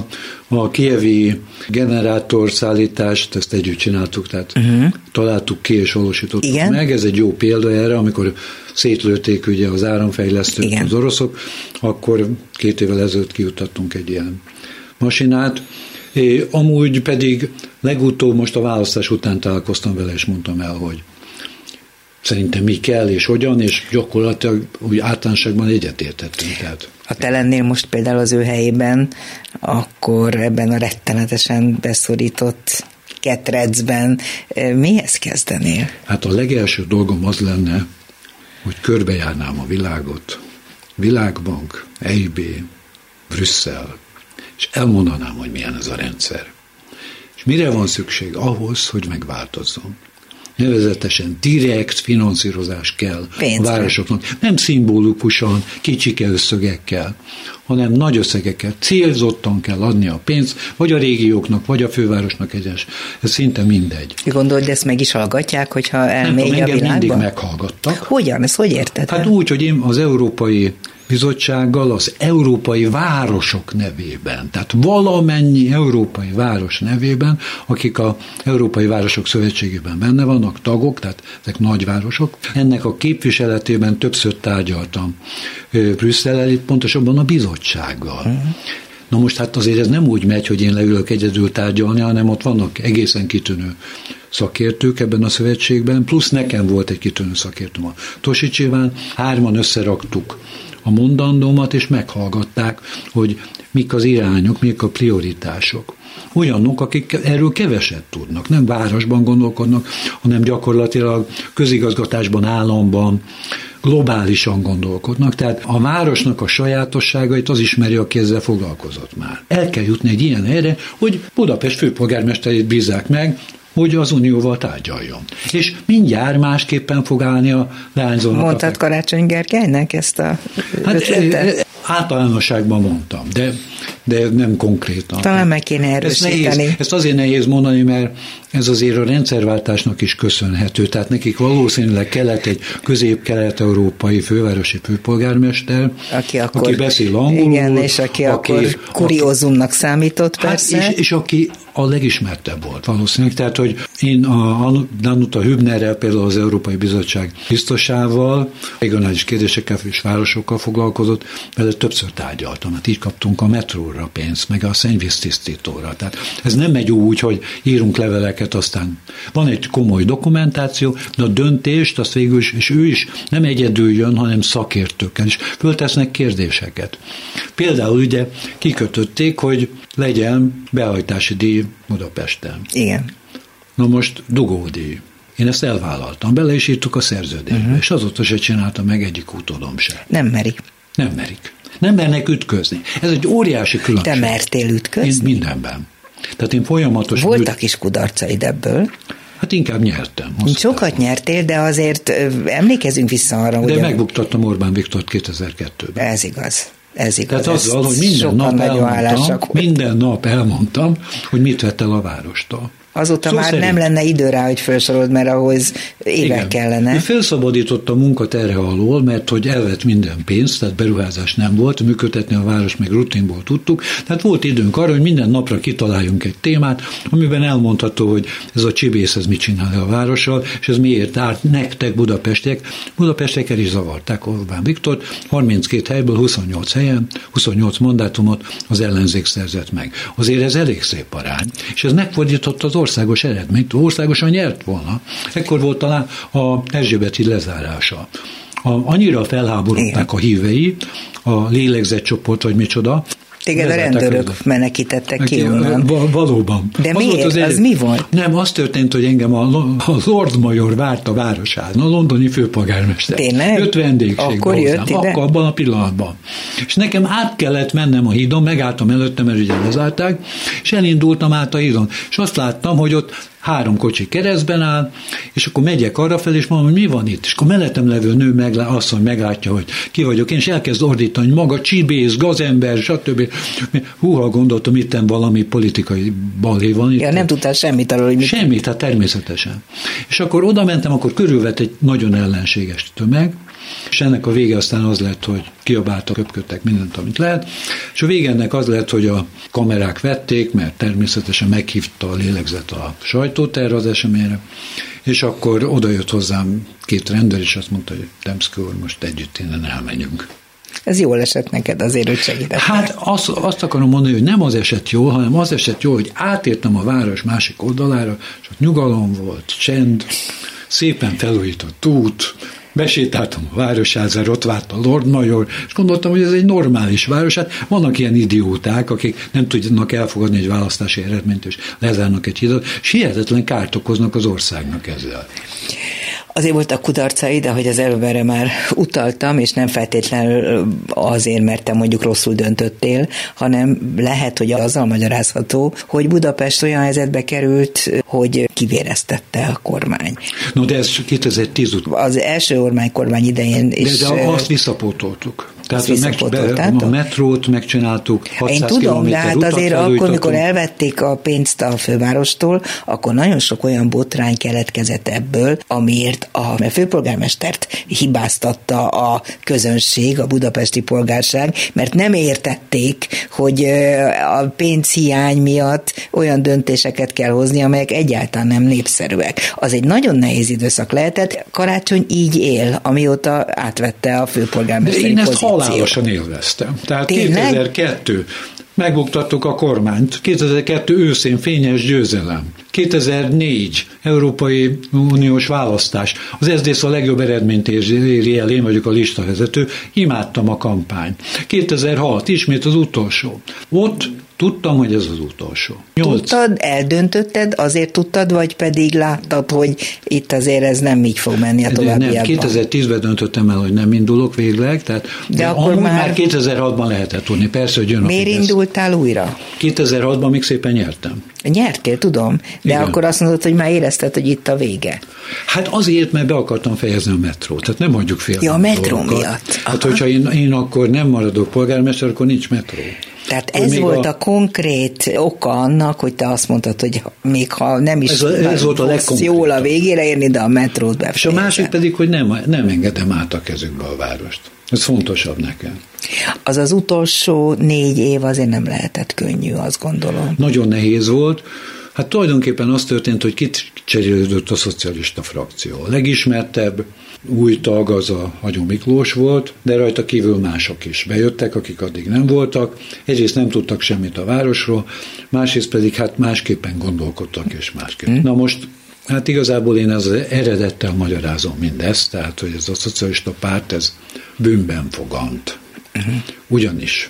A kijevi generátorszállítást, ezt együtt csináltuk, tehát találtuk ki és valósítottuk meg. Ez egy jó példa erre, amikor szétlőtték ugye az áramfejlesztőt az oroszok, akkor 2 évvel ezelőtt kijuttattunk egy ilyen masinát. Amúgy pedig legutóbb most a választás után találkoztam vele, és mondtam el, hogy szerintem mi kell és hogyan, és gyakorlatilag úgy általánosságban egyetértettünk. Tehát. Ha te lennél most például az ő helyében, akkor ebben a rettenetesen beszorított ketrecben mihez kezdenél? Hát a legelső dolgom az lenne, hogy körbejárnám a világot, Világbank, EIB, Brüsszel, és elmondanám, hogy milyen ez a rendszer. És mire van szükség? Ahhoz, hogy megváltozzon. Nevezetesen direkt finanszírozás kell a városoknak. Nem szimbolikusan, kicsike összegekkel, hanem nagy összegekkel. Célzottan kell adni a pénzt, vagy a régióknak, vagy a fővárosnak egyes. Ez szinte mindegy. Gondolod, ezt meg is hallgatják, hogyha elmegy a világba? Mindig meghallgattak. Hogyan? Ezt hogy érted? Hát úgy, hogy én az Európai Bizottsággal az európai városok nevében, tehát valamennyi európai város nevében, akik az Európai Városok Szövetségében benne vannak, tagok, tehát ezek nagyvárosok, ennek a képviseletében többször tárgyaltam Brüsszellel, itt pontosabban a bizottsággal. Na most hát azért ez nem úgy megy, hogy én leülök egyedül tárgyalni, hanem ott vannak egészen kitűnő szakértők ebben a szövetségben, plusz nekem volt egy kitűnő szakértőm a Tosicsiván, 3-an összeraktuk a mondandómat, és meghallgatták, hogy mik az irányok, mik a prioritások. Olyanok, akik erről keveset tudnak, nem városban gondolkodnak, hanem gyakorlatilag közigazgatásban, államban, globálisan gondolkodnak. Tehát a városnak a sajátosságait az ismeri, aki ezzel foglalkozott már. El kell jutni egy ilyen helyre, hogy Budapest főpolgármesterét bízzák meg, hogy az Unióval tárgyaljon. És mindjárt másképpen fog állni a leányzónak. Mondtad Karácsony Gergelynek ezt a ötletet? Általánosságban mondtam, de nem konkrétan. Talán meg kéne erősíteni. Ezt azért nehéz mondani, mert ez azért a rendszerváltásnak is köszönhető. Tehát nekik valószínűleg kellett egy közép-kelet-európai fővárosi főpolgármester, aki beszél angolul. Igen, és aki akkor kuriózumnak számított, persze. Hát és aki a legismertebb volt valószínűleg. Tehát, hogy én a Danuta Hübnerrel, például az Európai Bizottság biztosával, regionális kérdésekkel és városokkal foglalkozott, vele többször tárgyaltam. Hát így kaptunk a metróra pénzt, meg a szennyvíztisztítóra. Tehát ez nem megy úgy, hogy írunk leveleket, aztán van egy komoly dokumentáció, de a döntést azt végül is, és ő is nem egyedül jön, hanem szakértőkkel is föltesznek kérdéseket. Például ugye kikötötték, hogy legyen behajtási díj Budapesten. Igen. Na most dugódíj. Én ezt elvállaltam, bele is írtuk a szerződésbe, és azóta se csinálta meg egyik utódom se. Nem merik. Nem merik. Nem mernek ütközni. Ez egy óriási különbség. Te mertél ütközni? Én mindenben. Tehát én folyamatosan... Voltak is kudarcaid ebből. Hát inkább nyertem. Sokat nyertél, de azért emlékezünk vissza arra, hogy... De megbuktattam Orbán Viktort 2002-ben. Ez igaz. Ez igaz. Tehát azzal, hogy minden nap elmondtam, hogy mit vett el a várostól. Azóta már szerint nem lenne idő rá, hogy felsorolod, mert ahhoz évek kellene. Felszabadított a munkat erre alól, mert hogy elvett minden pénzt, tehát beruházás nem volt, működtetni a város meg rutinból tudtuk, tehát volt időnk arra, hogy minden napra kitaláljunk egy témát, amiben elmondható, hogy ez a csibész ez mit csinál a várossal, és ez miért árt nektek Budapestiek el is zavarták Orbán Viktort, 32 helyből 28 helyen, 28 mandátumot az ellenzék szerzett meg. Azért ez elég szép arány, és ez megfordította az országos eredményt, országosan nyert volna. Ekkor volt talán a Erzsébeti lezárása. Annyira felháborodták a hívei, a lélegzetcsoport, vagy micsoda. Téged a rendőrök menekítettek ki onnan. Valóban. De miért? Az mi volt? Nem, az történt, hogy engem a Lord Major várt a városán, a londoni főpolgármester. Tényleg? Jött vendégség. Akkor jött ide? Akkor abban a pillanatban. És nekem át kellett mennem a hídon, megálltam előtte, mert ugye lezárták, és elindultam át a hídon. És azt láttam, hogy ott 3 kocsi keresztben áll, és akkor megyek arrafelé, és mondom, hogy mi van itt? És akkor mellettem levő nő asszony meglátja, hogy ki vagyok én, és elkezd ordítani, hogy maga csibész, gazember, stb. Húha, gondoltam, itten valami politikai balhé van. Ja, nem tudtál semmit arról, hogy mit... Semmit, hát természetesen. És akkor oda mentem, akkor körülvett egy nagyon ellenséges tömeg, és ennek a vége aztán az lett, hogy kiabáltak, köpködtek mindent, amit lehet, és a vége ennek az lett, hogy a kamerák vették, mert természetesen meghívta a lélegzet a sajtót erre az eseményre, és akkor oda jött hozzám 2 rendőr, és azt mondta, hogy Demszky úr, most együtt innen elmenjünk. Ez jól esett neked azért, hogy segített. Hát azt akarom mondani, hogy nem az esett jól, hanem az esett jól, hogy átértem a város másik oldalára, és ott nyugalom volt, csend, szépen felújított út, besétáltam a városházára, ott várt a Lord Mayor, és gondoltam, hogy ez egy normális város. Hát vannak ilyen idióták, akik nem tudnak elfogadni egy választási eredményt, és lezárnak egy hidat, és hihetetlen kárt okoznak az országnak ezzel. Azért voltak kudarcai, de hogy az előbb erre már utaltam, és nem feltétlenül azért, mert te mondjuk rosszul döntöttél, hanem lehet, hogy azzal magyarázható, hogy Budapest olyan helyzetbe került, hogy kivéreztette a kormány. No, de ez 2010 után. Az első Orbán kormány idején is. De azt visszapótoltuk. Tehát a metrót megcsináltuk, 600 Én tudom, de hát azért akkor, mikor elvették a pénzt a fővárostól, akkor nagyon sok olyan botrány keletkezett ebből, amiért a főpolgármestert hibáztatta a közönség, a budapesti polgárság, mert nem értették, hogy a pénzhiány miatt olyan döntéseket kell hozni, amelyek egyáltalán nem népszerűek. Az egy nagyon nehéz időszak lehetett. Karácsony így él, amióta átvette a főpolgármesteri pozíciót. Halálosan élveztem. Tehát 2002 megbuktattuk a kormányt, 2002 őszén fényes győzelem, 2004 Európai Uniós választás, az SZDSZ a legjobb eredményt éri el, én vagyok a listavezető, imádtam a kampányt. 2006 ismét az utolsó. Ott tudtam, hogy ez az utolsó. 8. Tudtad, eldöntötted, azért tudtad, vagy pedig láttad, hogy itt azért ez nem így fog menni a továbbiakban? Nem, 2010-ben döntöttem el, hogy nem indulok végleg, tehát de akkor már 2006-ban lehetett tudni, persze, hogy jön a Miért indultál újra? 2006-ban még szépen nyertem. Nyertél, tudom, de igen. Akkor azt mondod, hogy már érezted, hogy itt a vége. Hát azért, mert be akartam fejezni a metrót, tehát nem hagyjuk fél. Ja, a metró miatt. Hát, hogyha én akkor nem maradok polgármester, akkor nincs metró. Tehát ez volt a konkrét oka annak, hogy te azt mondtad, hogy még ha nem is ez volt a jól a végére érni, de a metrót befejezem. És a másik pedig, hogy nem engedem át a kezükbe a várost. Ez fontosabb nekem. Az utolsó 4 év azért nem lehetett könnyű, azt gondolom. Nagyon nehéz volt. Hát tulajdonképpen az történt, hogy kicserélődött a szocialista frakció. A legismertebb új tag az a Hagyó Miklós volt, de rajta kívül mások is bejöttek, akik addig nem voltak. Egyrészt nem tudtak semmit a városról, másrészt pedig hát másképpen gondolkodtak és másképp. Na most hát igazából én az eredettel magyarázom mindezt, tehát hogy ez a szocialista párt, ez bűnben fogant. Ugyanis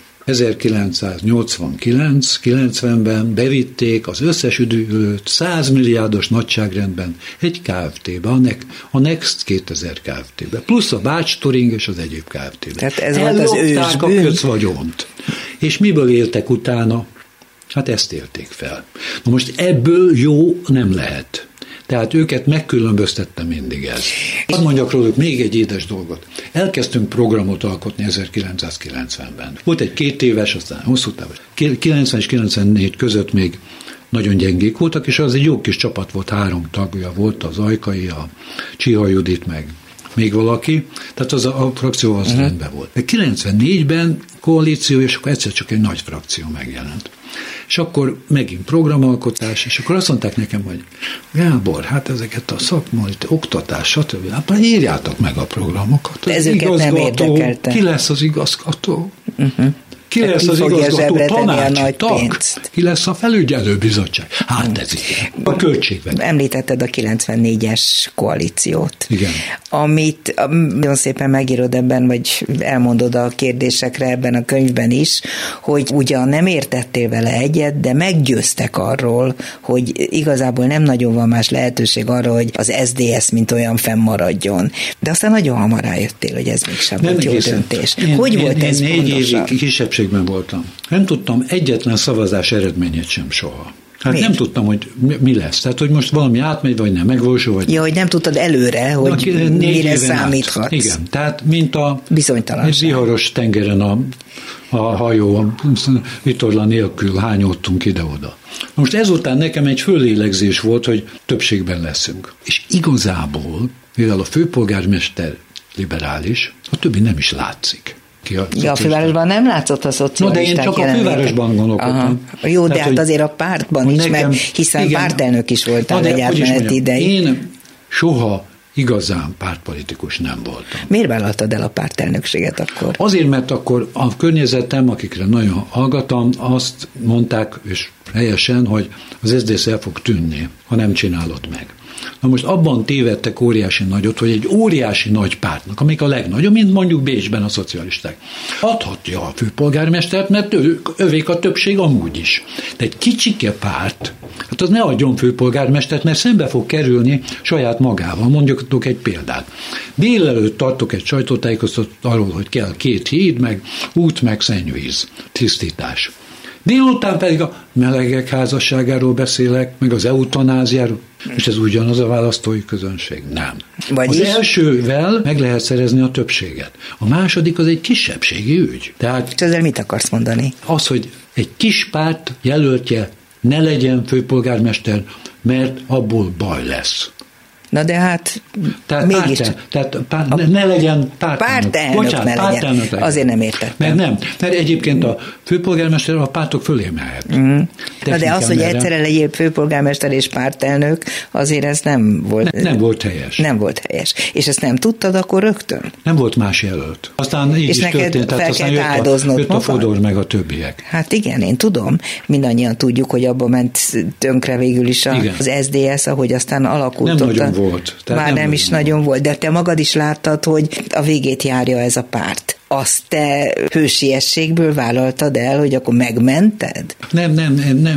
1989-90-ben bevitték az összes üdülőt 100 milliárdos nagyságrendben egy Kft-be, a Next 2000 Kft-be, plusz a Bács Touring és az egyéb Kft-be. Tehát ez volt az ősbűn. A közvagyont. És miből éltek utána? Hát ezt élték fel. Na most ebből jó nem lehet. Tehát őket megkülönböztette mindig ez. Hadd mondjak róluk még egy édes dolgot. Elkezdtünk programot alkotni 1990-ben. Volt egy 2 éves, aztán hosszú távos. 90 és 94 között még nagyon gyengék voltak, és az egy jó kis csapat volt, 3 tagja volt, az Ajkai, a Csiha Judit, meg még valaki, tehát az a frakció az rendben volt. De 94-ben koalíció, és akkor egyszer csak egy nagy frakció megjelent. És akkor megint programalkotás, és akkor azt mondták nekem, hogy Gábor, hát ezeket a szakmai, oktatás, stb. Hát már írjátok meg a programokat. Ez őket nem érdekelte. Ki lesz az igazgató? Ki lesz az igazgató tanács, tag? Ki lesz a felügyelőbizottság? Hát ez igen. A költségvetés. Említetted a 94-es koalíciót. Igen. Amit nagyon szépen megírod ebben, vagy elmondod a kérdésekre ebben a könyvben is, hogy ugyan nem értettél vele egyet, de meggyőztek arról, hogy igazából nem nagyon van más lehetőség arra, hogy az SZDSZ mint olyan fennmaradjon. De aztán nagyon hamar rájöttél, hogy ez mégsem volt jó döntés. Hogy volt ez én 4 pontosan? évig kisebbségben voltam. Nem tudtam egyetlen szavazás eredményét sem soha. Hát nem tudtam, hogy mi lesz. Tehát, hogy most valami átmegy, vagy nem, megvalósul, vagy... Ja, hogy nem tudtad előre, hogy mire számíthatsz. Igen, tehát mint a bizonytalanság. Viharos tengeren a hajó, a vitorla nélkül hányódtunk ide-oda. Most ezután nekem egy föllélegzés volt, hogy többségben leszünk. És igazából, mivel a főpolgármester liberális, a többi nem is látszik. A fővárosban nem látszott a szocialisták. No, de én csak a fővárosban gondolkodtam. Jó, de hát azért a pártban is, mert hiszen igen, pártelnök is voltál egy átmeneti ideig. Én soha igazán pártpolitikus nem voltam. Miért vállaltad el a pártelnökséget akkor? Azért, mert akkor a környezetem, akikre nagyon hallgatom, azt mondták, és helyesen, hogy az SZDSZ el fog tűnni, ha nem csinálod meg. Na most abban tévedtek óriási nagyot, hogy egy óriási nagy pártnak, amik a legnagyobb, mint mondjuk Bécsben a szocialisták, adhatja a főpolgármestert, mert övék a többség amúgy is. De egy kicsike párt, hát az ne adjon főpolgármestert, mert szembe fog kerülni saját magával. Mondjuk egy példát. Délelőtt tartok egy sajtótájékoztatót arról, hogy kell 2 híd, meg út, meg szennyvíz, tisztítás. Délután pedig a melegek házasságáról beszélek, meg az eutanáziáról. És ez ugyanaz a választói közönség? Nem. Az elsővel meg lehet szerezni a többséget. A második az egy kisebbségi ügy. Tehát és ezzel mit akarsz mondani? Az, hogy egy kis párt jelöltje ne legyen főpolgármester, mert abból baj lesz. Na de hát mégis... ne legyen pártelnök. Pártelnök legyen. Azért nem értettem. Mert egyébként a főpolgármester a pártok fölé mehet. Na de az, hogy egyszerre legyél főpolgármester és pártelnök, azért ez nem volt... Nem volt helyes. Nem volt helyes. És ezt nem tudtad akkor rögtön? Nem volt más jelölt. Aztán így és is történt. Fel kellett áldoznod jött a Fodor meg a többiek. Hát igen, én tudom. Mindannyian tudjuk, hogy abba ment tönkre végül is az SZDSZ, ahogy aztán alakult. Nem nagyon volt. Már nem is nagyon volt, de te magad is láttad, hogy a végét járja ez a párt. Azt te hősiességből vállaltad el, hogy akkor megmented? Nem.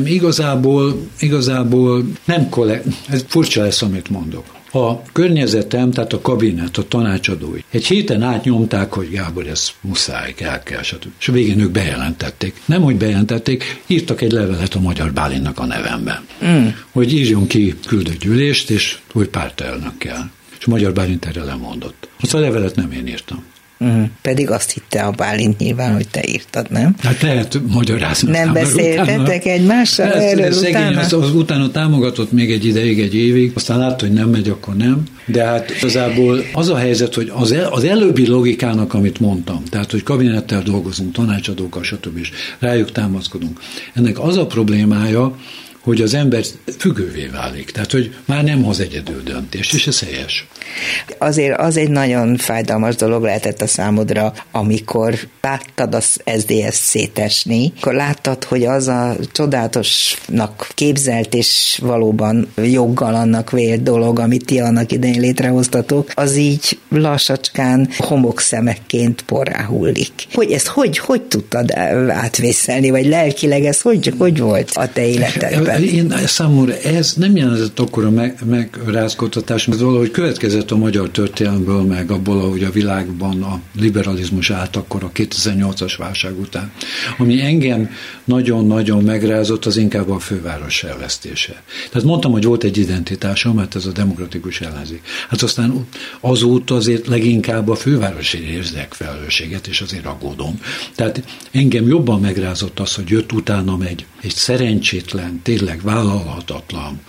Igazából nem ez furcsa lesz, amit mondok. A környezetem, tehát a kabinet, a tanácsadói egy héten átnyomták, hogy Gábor, ez muszáj, kell, stb. És a végén ők bejelentették. Nem, hogy bejelentették, írtak egy levelet a Magyar Bálintnak a nevemben. Hogy írjon ki küldött gyűlést, és hogy pártelnök kell. És a Magyar Bálint erre lemondott. Azt a levelet nem én írtam. Pedig azt hitte a Bálint nyilván, hogy te írtad, nem? Hát lehet magyarázni. Nem beszéltetek egymással erről utána? Az utána támogatott még egy ideig, egy évig, aztán látta, hogy nem megy, akkor nem. De hát igazából az a helyzet, hogy az előbbi logikának, amit mondtam, tehát, hogy kabinettel dolgozunk, tanácsadókkal, stb. És rájuk támaszkodunk. Ennek az a problémája, hogy az ember függővé válik, tehát, hogy már nem hoz egyedül döntést, és ez helyes. Azért az egy nagyon fájdalmas dolog lehetett a számodra, amikor láttad az SZDSZ szétesni, akkor láttad, hogy az a csodálatosnak képzelt és valóban joggal annak vélt dolog, amit ti annak idején létrehoztatok, az így lassacskán homokszemekként porrá hullik. Hogy ezt hogy tudtad átvészelni, vagy lelkileg ez hogy volt a te életedben? Számomra ez nem jelentett akkora megrázkódtatás, mert valahogy következett a magyar történelmből, meg abból, ahogy a világban a liberalizmus állt akkor a 2008-as válság után. Ami engem nagyon-nagyon megrázott, az inkább a főváros elvesztése. Tehát mondtam, hogy volt egy identitásom, mert ez a demokratikus ellenzék. Hát aztán azóta azért leginkább a fővárosi érzek felelősséget, és azért aggódom. Tehát engem jobban megrázott az, hogy jött utánam egy szerencsétlen, tényleg vállalhatatlan,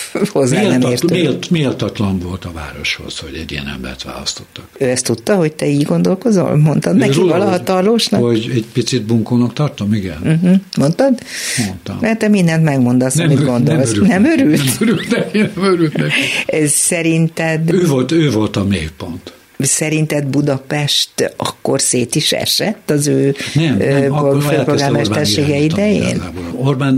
méltatlan volt a városhoz, hogy egy ilyen embert választottak. Ő ezt tudta, hogy te így gondolkozol? Mondtad neki valahatalósnak? Hogy egy picit bunkónak tartom, igen. Mondtad? Mondtam. Mert te mindent megmondasz, amit gondolsz. Nem örült? Nem örült neki. Szerinted... Ő volt a mélypont. Szerinted Budapest akkor szét is esett az ő főpolgármestersége idején? Orbán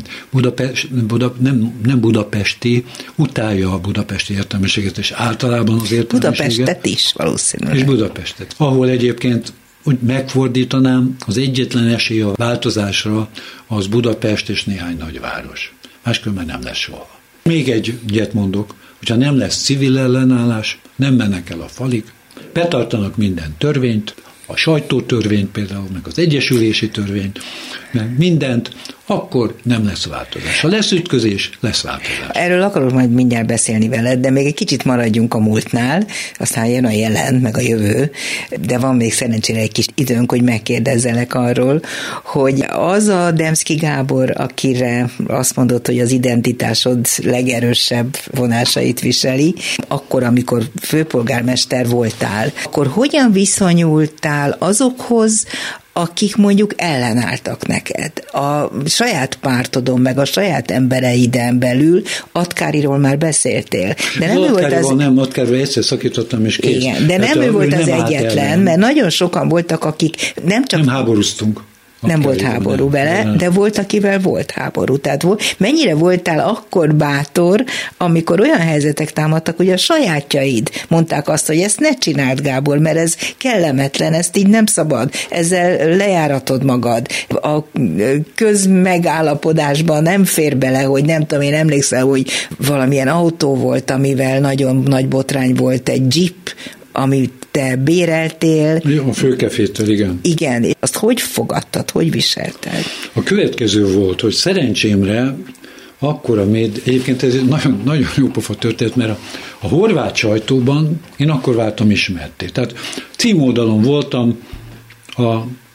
nem budapesti, utálja a budapesti értelmiséget, és általában az értelmiséget. Budapestet is valószínűleg. És Budapestet. Ahol egyébként úgy megfordítanám, az egyetlen esély a változásra az Budapest és néhány nagyváros. Máskülönben nem lesz soha. Még egyet mondok, hogyha nem lesz civil ellenállás, nem mennek el a falik, betartanak minden törvényt, a sajtótörvényt például, meg az egyesülési törvényt, meg mindent, akkor nem lesz változás. Ha lesz ütközés, lesz változás. Erről akarok majd mindjárt beszélni veled, de még egy kicsit maradjunk a múltnál, aztán jön a jelen, meg a jövő, de van még szerencsére egy kis időnk, hogy megkérdezzelek arról, hogy az a Demszky Gábor, akire azt mondod, hogy az identitásod legerősebb vonásait viseli, akkor, amikor főpolgármester voltál, akkor hogyan viszonyultál azokhoz, akik mondjuk ellenálltak neked? A saját pártodon, meg a saját embereiden belül Atkáriról már beszéltél. De nem ő volt az... Nem, Atkáriról egyszer szakítottam, és kész. Igen, de nem ő volt az egyetlen, mert nagyon sokan voltak, akik nem csak... Nem háborúztunk. Nem volt háború vele, de volt, akivel volt háború. Tehát mennyire voltál akkor bátor, amikor olyan helyzetek támadtak, hogy a sajátjaid mondták azt, hogy ezt ne csináld, Gábor, mert ez kellemetlen, ezt így nem szabad, ezzel lejáratod magad. A közmegállapodásban nem fér bele, hogy nem tudom, én emlékszel, hogy valamilyen autó volt, amivel nagyon nagy botrány volt, egy Jeep, amit te béreltél. A főkefétől, igen. Igen, azt hogy fogadtad, hogy viselted? A következő volt, hogy szerencsémre akkor egyébként ez nagyon, nagyon jó pofa történet, mert a horvát sajtóban én akkor váltam ismerté. Tehát címoldalon voltam a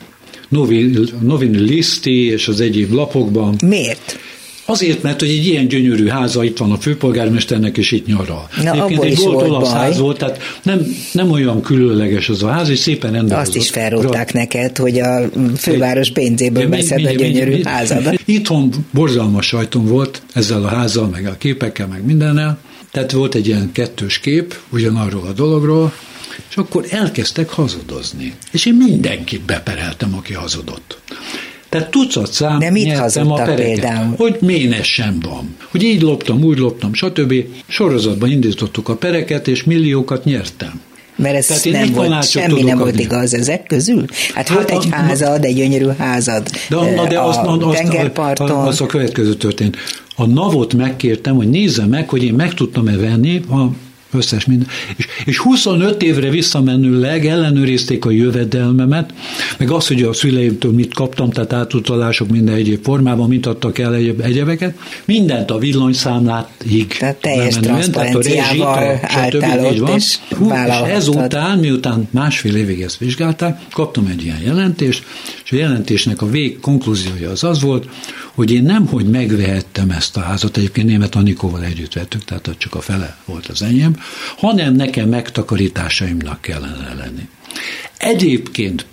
Novini Liszti és az egyéb lapokban. Miért? Azért, mert hogy egy ilyen gyönyörű háza itt van a főpolgármesternek, és itt nyaral. Egyébként egy volt olasz ház volt, tehát nem olyan különleges az a ház, és szépen rendelhozott. Azt is felrótták neked, hogy a főváros pénzéből veszed a gyönyörű házadat. Itthon borzalmas sajtom volt ezzel a házzal, meg a képekkel, meg mindennel. Tehát volt egy ilyen kettős kép ugyanarról a dologról, és akkor elkezdtek hazudozni. És én mindenkit bepereltem, aki hazudott. Tehát tucat szám nyertem a pereket, például? Hogy ménes sem van. Hogy így loptam, úgy loptam, stb. Sorozatban indítottuk a pereket, és milliókat nyertem. Mert ez nem volt, semmi nem volt igaz ezek közül? Hát volt egy házad, egy gyönyörű házad de a tengerparton. Az a következő történt. A NAV-ot megkértem, hogy nézze meg, hogy én meg tudtam-e venni a összes minden. És 25 évre visszamenőleg ellenőrizték a jövedelmemet, meg azt, hogy a szüleimtől mit kaptam, tehát átutalások minden egyéb formában, mit adtak el egyebeket. Mindent a villanyszámlátig. Tehát teljes transzparenciával álltál ott, és vállalhattad. És ezután, miután másfél évig ezt vizsgálták, kaptam egy ilyen jelentést, és a jelentésnek a konklúziója az volt, hogy én nemhogy megvehettem ezt a házat, egyébként Németh Anikóval együtt vettük, tehát csak a fele volt az enyém, hanem nekem megtakarításaimnak kellene lenni. Egyébként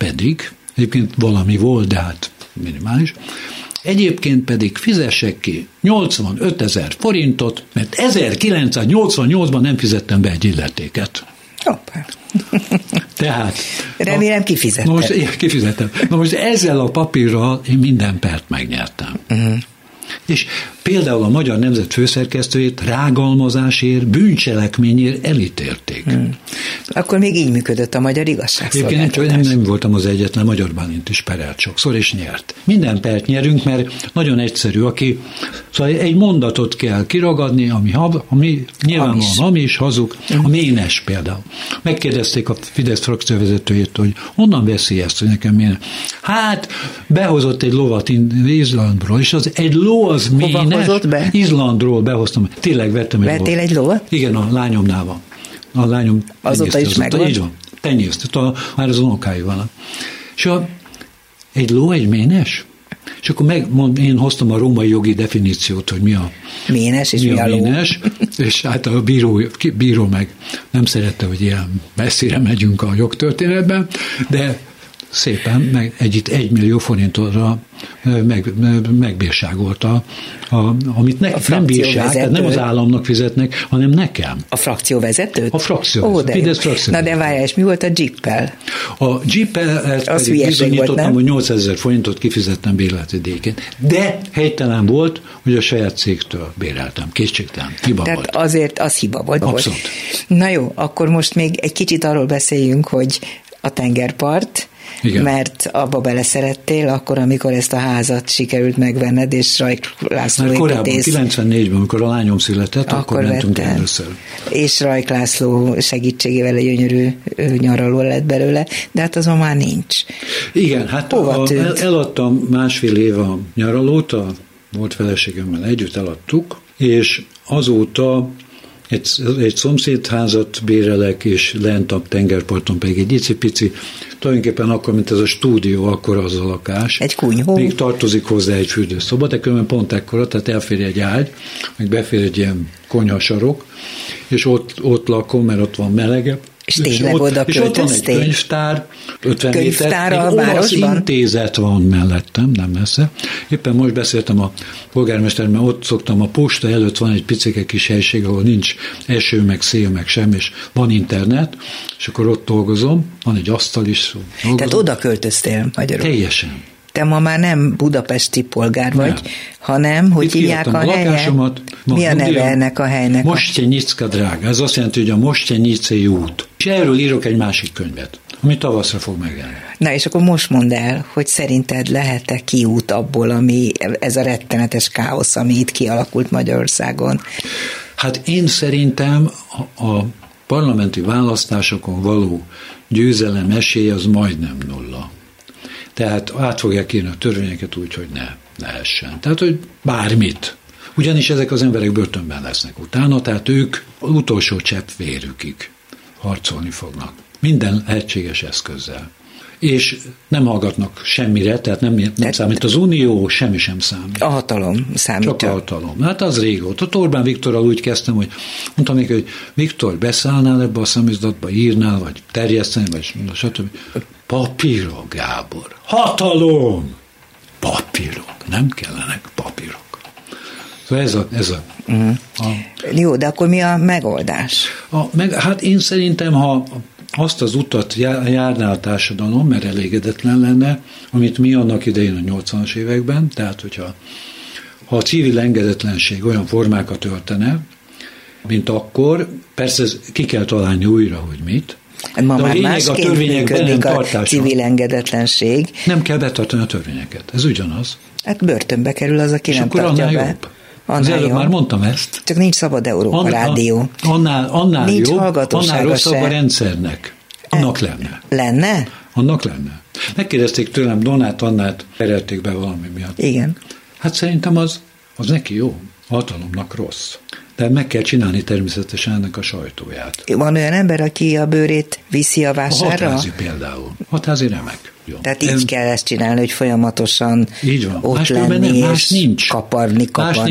valami volt, de hát minimális, egyébként pedig fizessek ki 85 000 forintot, mert 1988-ban nem fizettem be egy illetéket. Hoppá. Tehát... Remélem kifizettem. Kifizettem. Na most ezzel a papírral én minden pert megnyertem. Uh-huh. És például a Magyar Nemzet főszerkesztőjét rágalmazásért, bűncselekményért elítélték. Akkor még így működött a Magyar Igazságszolgáltatás. Nem voltam az egyetlen, Magyar Bálint is perelt sokszor, és nyert. Minden pert nyerünk, mert nagyon egyszerű, szóval egy mondatot kell kiragadni, ami nyilvánvalóan hamis, hazug, a ménes például. Megkérdezték a Fidesz frakcióvezetőjét, hogy honnan veszi ezt, hogy nekem ménes. Hát, behozott egy lovat Izlandról, és az egy ló az ménes. Be? Izlandról behoztam. Tényleg vettem egy lovat. Vettél egy lovat? Igen, a lányomnál van. A lányom azóta is megvan? Így van. Tenyészt. Már az unokái vannak. És egy ló, egy ménes? És akkor én hoztam a római jogi definíciót, hogy mi a ménes, és mi a ló. Ménes, és hát a bíró meg nem szerette, hogy ilyen messzire megyünk a jogtörténetben, de szépen 1 millió forintra megbírságolta, amit nem bírság, tehát nem az államnak fizetnek, hanem nekem. A frakcióvezetőt? A frakcióvezetőt. Fidesz frakcióvezetőt. Na de várjál, és mi volt a Jeep-el? A Jeep-el pedig bizonyítottam, hogy 800 000 forintot kifizettem bérleti díjként. De helytelen volt, hogy a saját cégtől béreltem. Kétségtelen. Hiba tehát volt. Azért az hiba volt. Abszolút. Na jó, akkor most még egy kicsit arról beszéljünk, hogy a tengerpart, Igen. Mert abba beleszerettél akkor, amikor ezt a házat sikerült megvenned, és Rajk László mert korábban, építész... 94-ben, amikor a lányom született, akkor mentünk először. És Rajk László segítségével egy gyönyörű nyaraló lett belőle, de hát azon már nincs. Igen, hát eladtam 1,5 év a nyaralót, a volt feleségemmel együtt eladtuk, és azóta egy szomszédházat bérelek, és lent a tengerparton pedig egy icipici, tulajdonképpen akkor, mint ez a stúdió, akkor az a lakás. Egy kunyhó. Még tartozik hozzá egy fürdőszoba, de különben pont ekkora, tehát elfér egy ágy, meg befér egy ilyen konyhasarok, és ott lakom, mert ott van melegebb. És tényleg oda és ott van egy könyvtár, 50 könyvtár méter, a egy olasz városban? intézet van mellettem, nem messze. Éppen most beszéltem a polgármesterrel, ott szoktam, a posta előtt van egy picike kis helység, ahol nincs eső, meg szél, meg sem, és van internet, és akkor ott dolgozom, van egy asztal is. Dolgozom. Tehát oda költöztél magyarul? Teljesen. Te ma már nem budapesti polgár vagy, nem. hanem, hogy hívják a helyet? Mi a neve ennek a helynek? Mostjenicka drága. Ez azt jelenti, hogy a Mostjenicei út. És erről írok egy másik könyvet, ami tavaszra fog megjelenni. Na és akkor most mondd el, hogy szerinted lehet-e kiút abból, ami ez a rettenetes káosz, ami itt kialakult Magyarországon? Hát én szerintem a parlamenti választásokon való győzelem esélye az majdnem nulla. Tehát át fogják írni a törvényeket úgy, hogy ne lehessen. Tehát, hogy bármit. Ugyanis ezek az emberek börtönben lesznek utána, tehát ők utolsó csepp vérükig harcolni fognak. Minden lehetséges eszközzel. És nem hallgatnak semmire, tehát nem számít az unió, semmi sem számít. A hatalom számít. Csak a hatalom. Hát az régóta. Orbán Viktorral úgy kezdtem, hogy mondtam neki, hogy Viktor, beszállnál ebbe a számizdatba, írnál, vagy terjeszteni, vagy stb. Papírok, Gábor. Hatalom! Papírok. Nem kellenek papírok. Szóval ez a Jó, de akkor mi a megoldás? Hát én szerintem, ha azt az utat járná a társadalom, mert elégedetlen lenne, amit mi annak idején a 80-as években, tehát hogyha a civil engedetlenség olyan formákat öltene, mint akkor, persze ki kell találni újra, hogy mit. Ma már másként működik a civil engedetlenség. Nem kell betartani a törvényeket, ez ugyanaz. Hát börtönbe kerül az, aki nem tartja be. Jobb. Az előbb már mondtam ezt. Csak nincs szabad Európa rádió. Annál nincs jobb, hallgatósága annál rosszabb se. a rendszernek. Annak lenne. Lenne? Annak lenne. Megkérdezték tőlem, Donát Annát perelték be valami miatt. Igen. Hát szerintem az neki jó, a hatalomnak rossz. De meg kell csinálni természetesen ennek a sajtóját. Van olyan ember, aki a bőrét viszi a vásárra? A Hatházi például. Hatházi remek. Jó. Tehát így kell ezt csinálni, hogy folyamatosan így van. ott más lenni, más és nincs. kaparni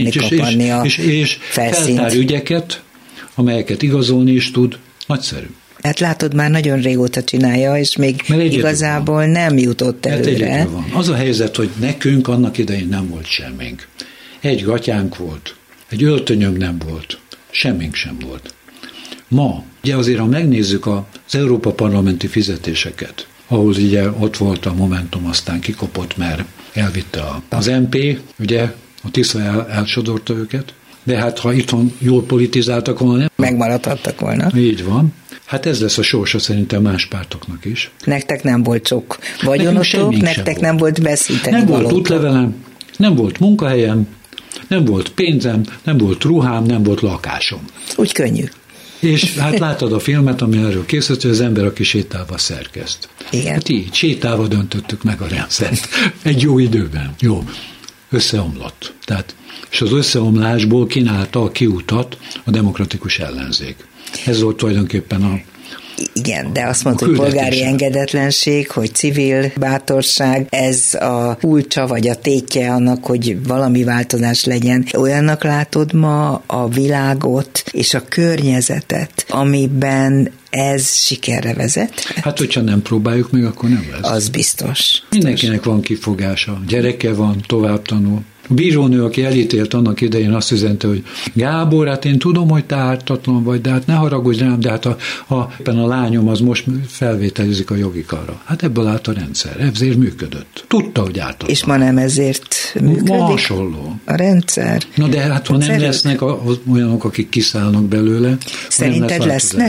a és felszínt. feltár ügyeket, amelyeket igazolni is tud. Nagyszerű. Hát látod, már nagyon régóta csinálja, és még igazából nem jutott előre. Van. Az a helyzet, hogy nekünk annak idején nem volt semmink. Egy gatyánk volt, egy öltönyöm nem volt, semmink sem volt. Ma, ugye azért, ha megnézzük az Európa parlamenti fizetéseket, ahol ugye ott volt a Momentum, aztán kikopott, mert elvitte az MP, ugye a Tisza elsodorta őket, de hát ha itthon jól politizáltak volna, nem? Megmaradhattak volna. Így van. Hát ez lesz a sorsa szerintem más pártoknak is. Nektek nem volt sok vagyonotok, nektek nem volt veszíteni nem valóta. volt útlevelem, nem volt munkahelyem, nem volt pénzem, nem volt ruhám, nem volt lakásom. Úgy könnyű. És hát látod a filmet, ami erről készült, hogy az ember, aki sétálva szerkeszt. Igen. Hát így, sétálva döntöttük meg a rendszert. Egy jó időben. Jó. Összeomlott. Tehát, és az összeomlásból kínálta a kiutat a demokratikus ellenzék. Ez volt tulajdonképpen a igen, de azt mondta, hogy polgári engedetlenség, hogy civil bátorság, ez a kulcsa vagy a tétje annak, hogy valami változás legyen. Olyannak látod ma a világot és a környezetet, amiben ez sikerre vezet? Hát, hogyha nem próbáljuk meg, akkor nem lesz. Az biztos. Mindenkinek van kifogása. Gyereke van, tovább tanul. A bírónő, aki elítélt annak idején, azt üzente, hogy Gábor, hát én tudom, hogy te ártatlan vagy, de hát ne haragudj rám, de hát a lányom az most felvételizik a jogi karra. Hát ebből állt a rendszer, ezért működött. Tudta, hogy ártatlan. És ma nem ezért működik? Ma hasonló. A rendszer. Na de hát, ha nem lesznek olyanok, akik kiszállnak belőle. Szerinted lesznek?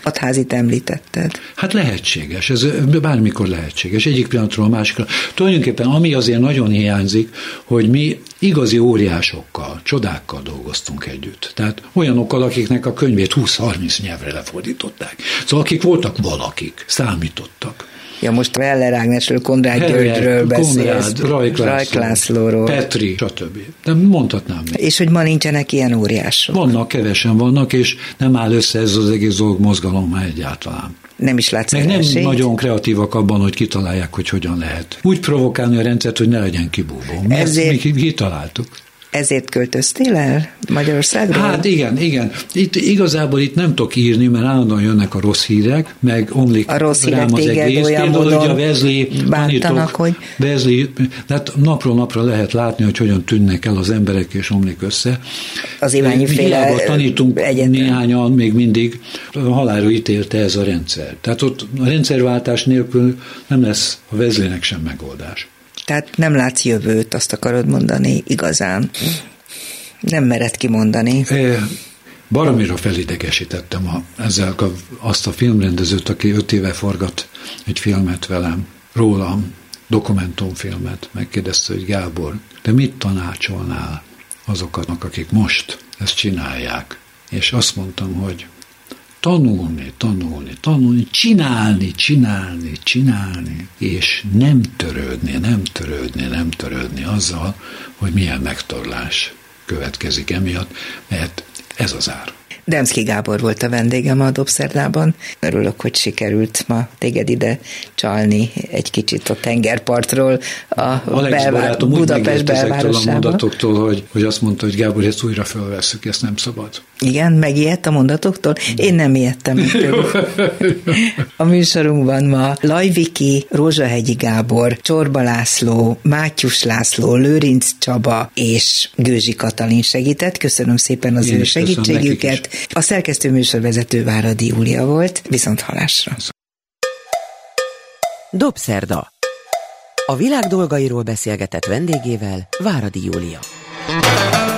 Hatházit említetted. Hát lehetséges, ez bármikor lehetséges, egyik pillanatról a másikra. Tulajdonképpen ami azért nagyon hiányzik, hogy mi igazi óriásokkal, csodákkal dolgoztunk együtt. Tehát olyanokkal, akiknek a könyvét 20-30 nyelvre lefordították. Szóval akik voltak valakik, számítottak. Ja, most Weller Ágnesről, Konrád Györgyről beszélsz, Rajk Lászlóról, Petri, stb. De mondhatnám még. És hogy ma nincsenek ilyen óriások. Vannak, kevesen vannak, és nem áll össze ez az egész dolog mozgalommal egyáltalán. Nem is látsz meg nem nagyon kreatívak abban, hogy kitalálják, hogy hogyan lehet. Úgy provokálni a rendszert, hogy ne legyen kibúvó. Ezt mi kitaláltuk. Ezért költöztél el Magyarországról? Hát igen. Igazából itt nem tudok írni, mert állandóan jönnek a rossz hírek, meg omlik a rossz rám az egész. Például ugye a Wesley, Wesley, tehát napról napra lehet látni, hogy hogyan tűnnek el az emberek, és omlik össze. Az Iványi-féle tanítunk egyetem. Néhányan még mindig halálra ítélte ez a rendszer. Tehát ott a rendszerváltás nélkül nem lesz a Wesleynek sem megoldás. Tehát nem látsz jövőt, azt akarod mondani igazán. Nem mered kimondani. Baromira felidegesítettem ezzel azt a filmrendezőt, aki 5 éve forgat egy filmet velem, rólam, dokumentumfilmet. Megkérdezte, hogy Gábor, de mit tanácsolnál azoknak, akik most ezt csinálják? És azt mondtam, hogy tanulni, csinálni, és nem törődni azzal, hogy milyen megtorlás következik emiatt, mert ez az ár. Demszky Gábor volt a vendégem a Dobszerdában. Örülök, hogy sikerült ma téged ide csalni egy kicsit a tengerpartról Alex barátom Budapest belvárosába. Ezektől a mondatoktól, hogy azt mondta, hogy Gábor, ezt újra fölvesszük, ezt nem szabad. Igen, megijedt a mondatoktól? Én nem ijedtem tőlük. A műsorunkban ma Lajviki, Rózsahegyi Gábor, Csorba László, Mátyus László, Lőrinc Csaba és Gőzsi Katalin segített. Köszönöm szépen az ő segítségüket. A szerkesztő műsorvezető Váradi Júlia volt. Viszonthallásra. Dobszerda. A világ dolgairól beszélgetett vendégével Váradi Júlia.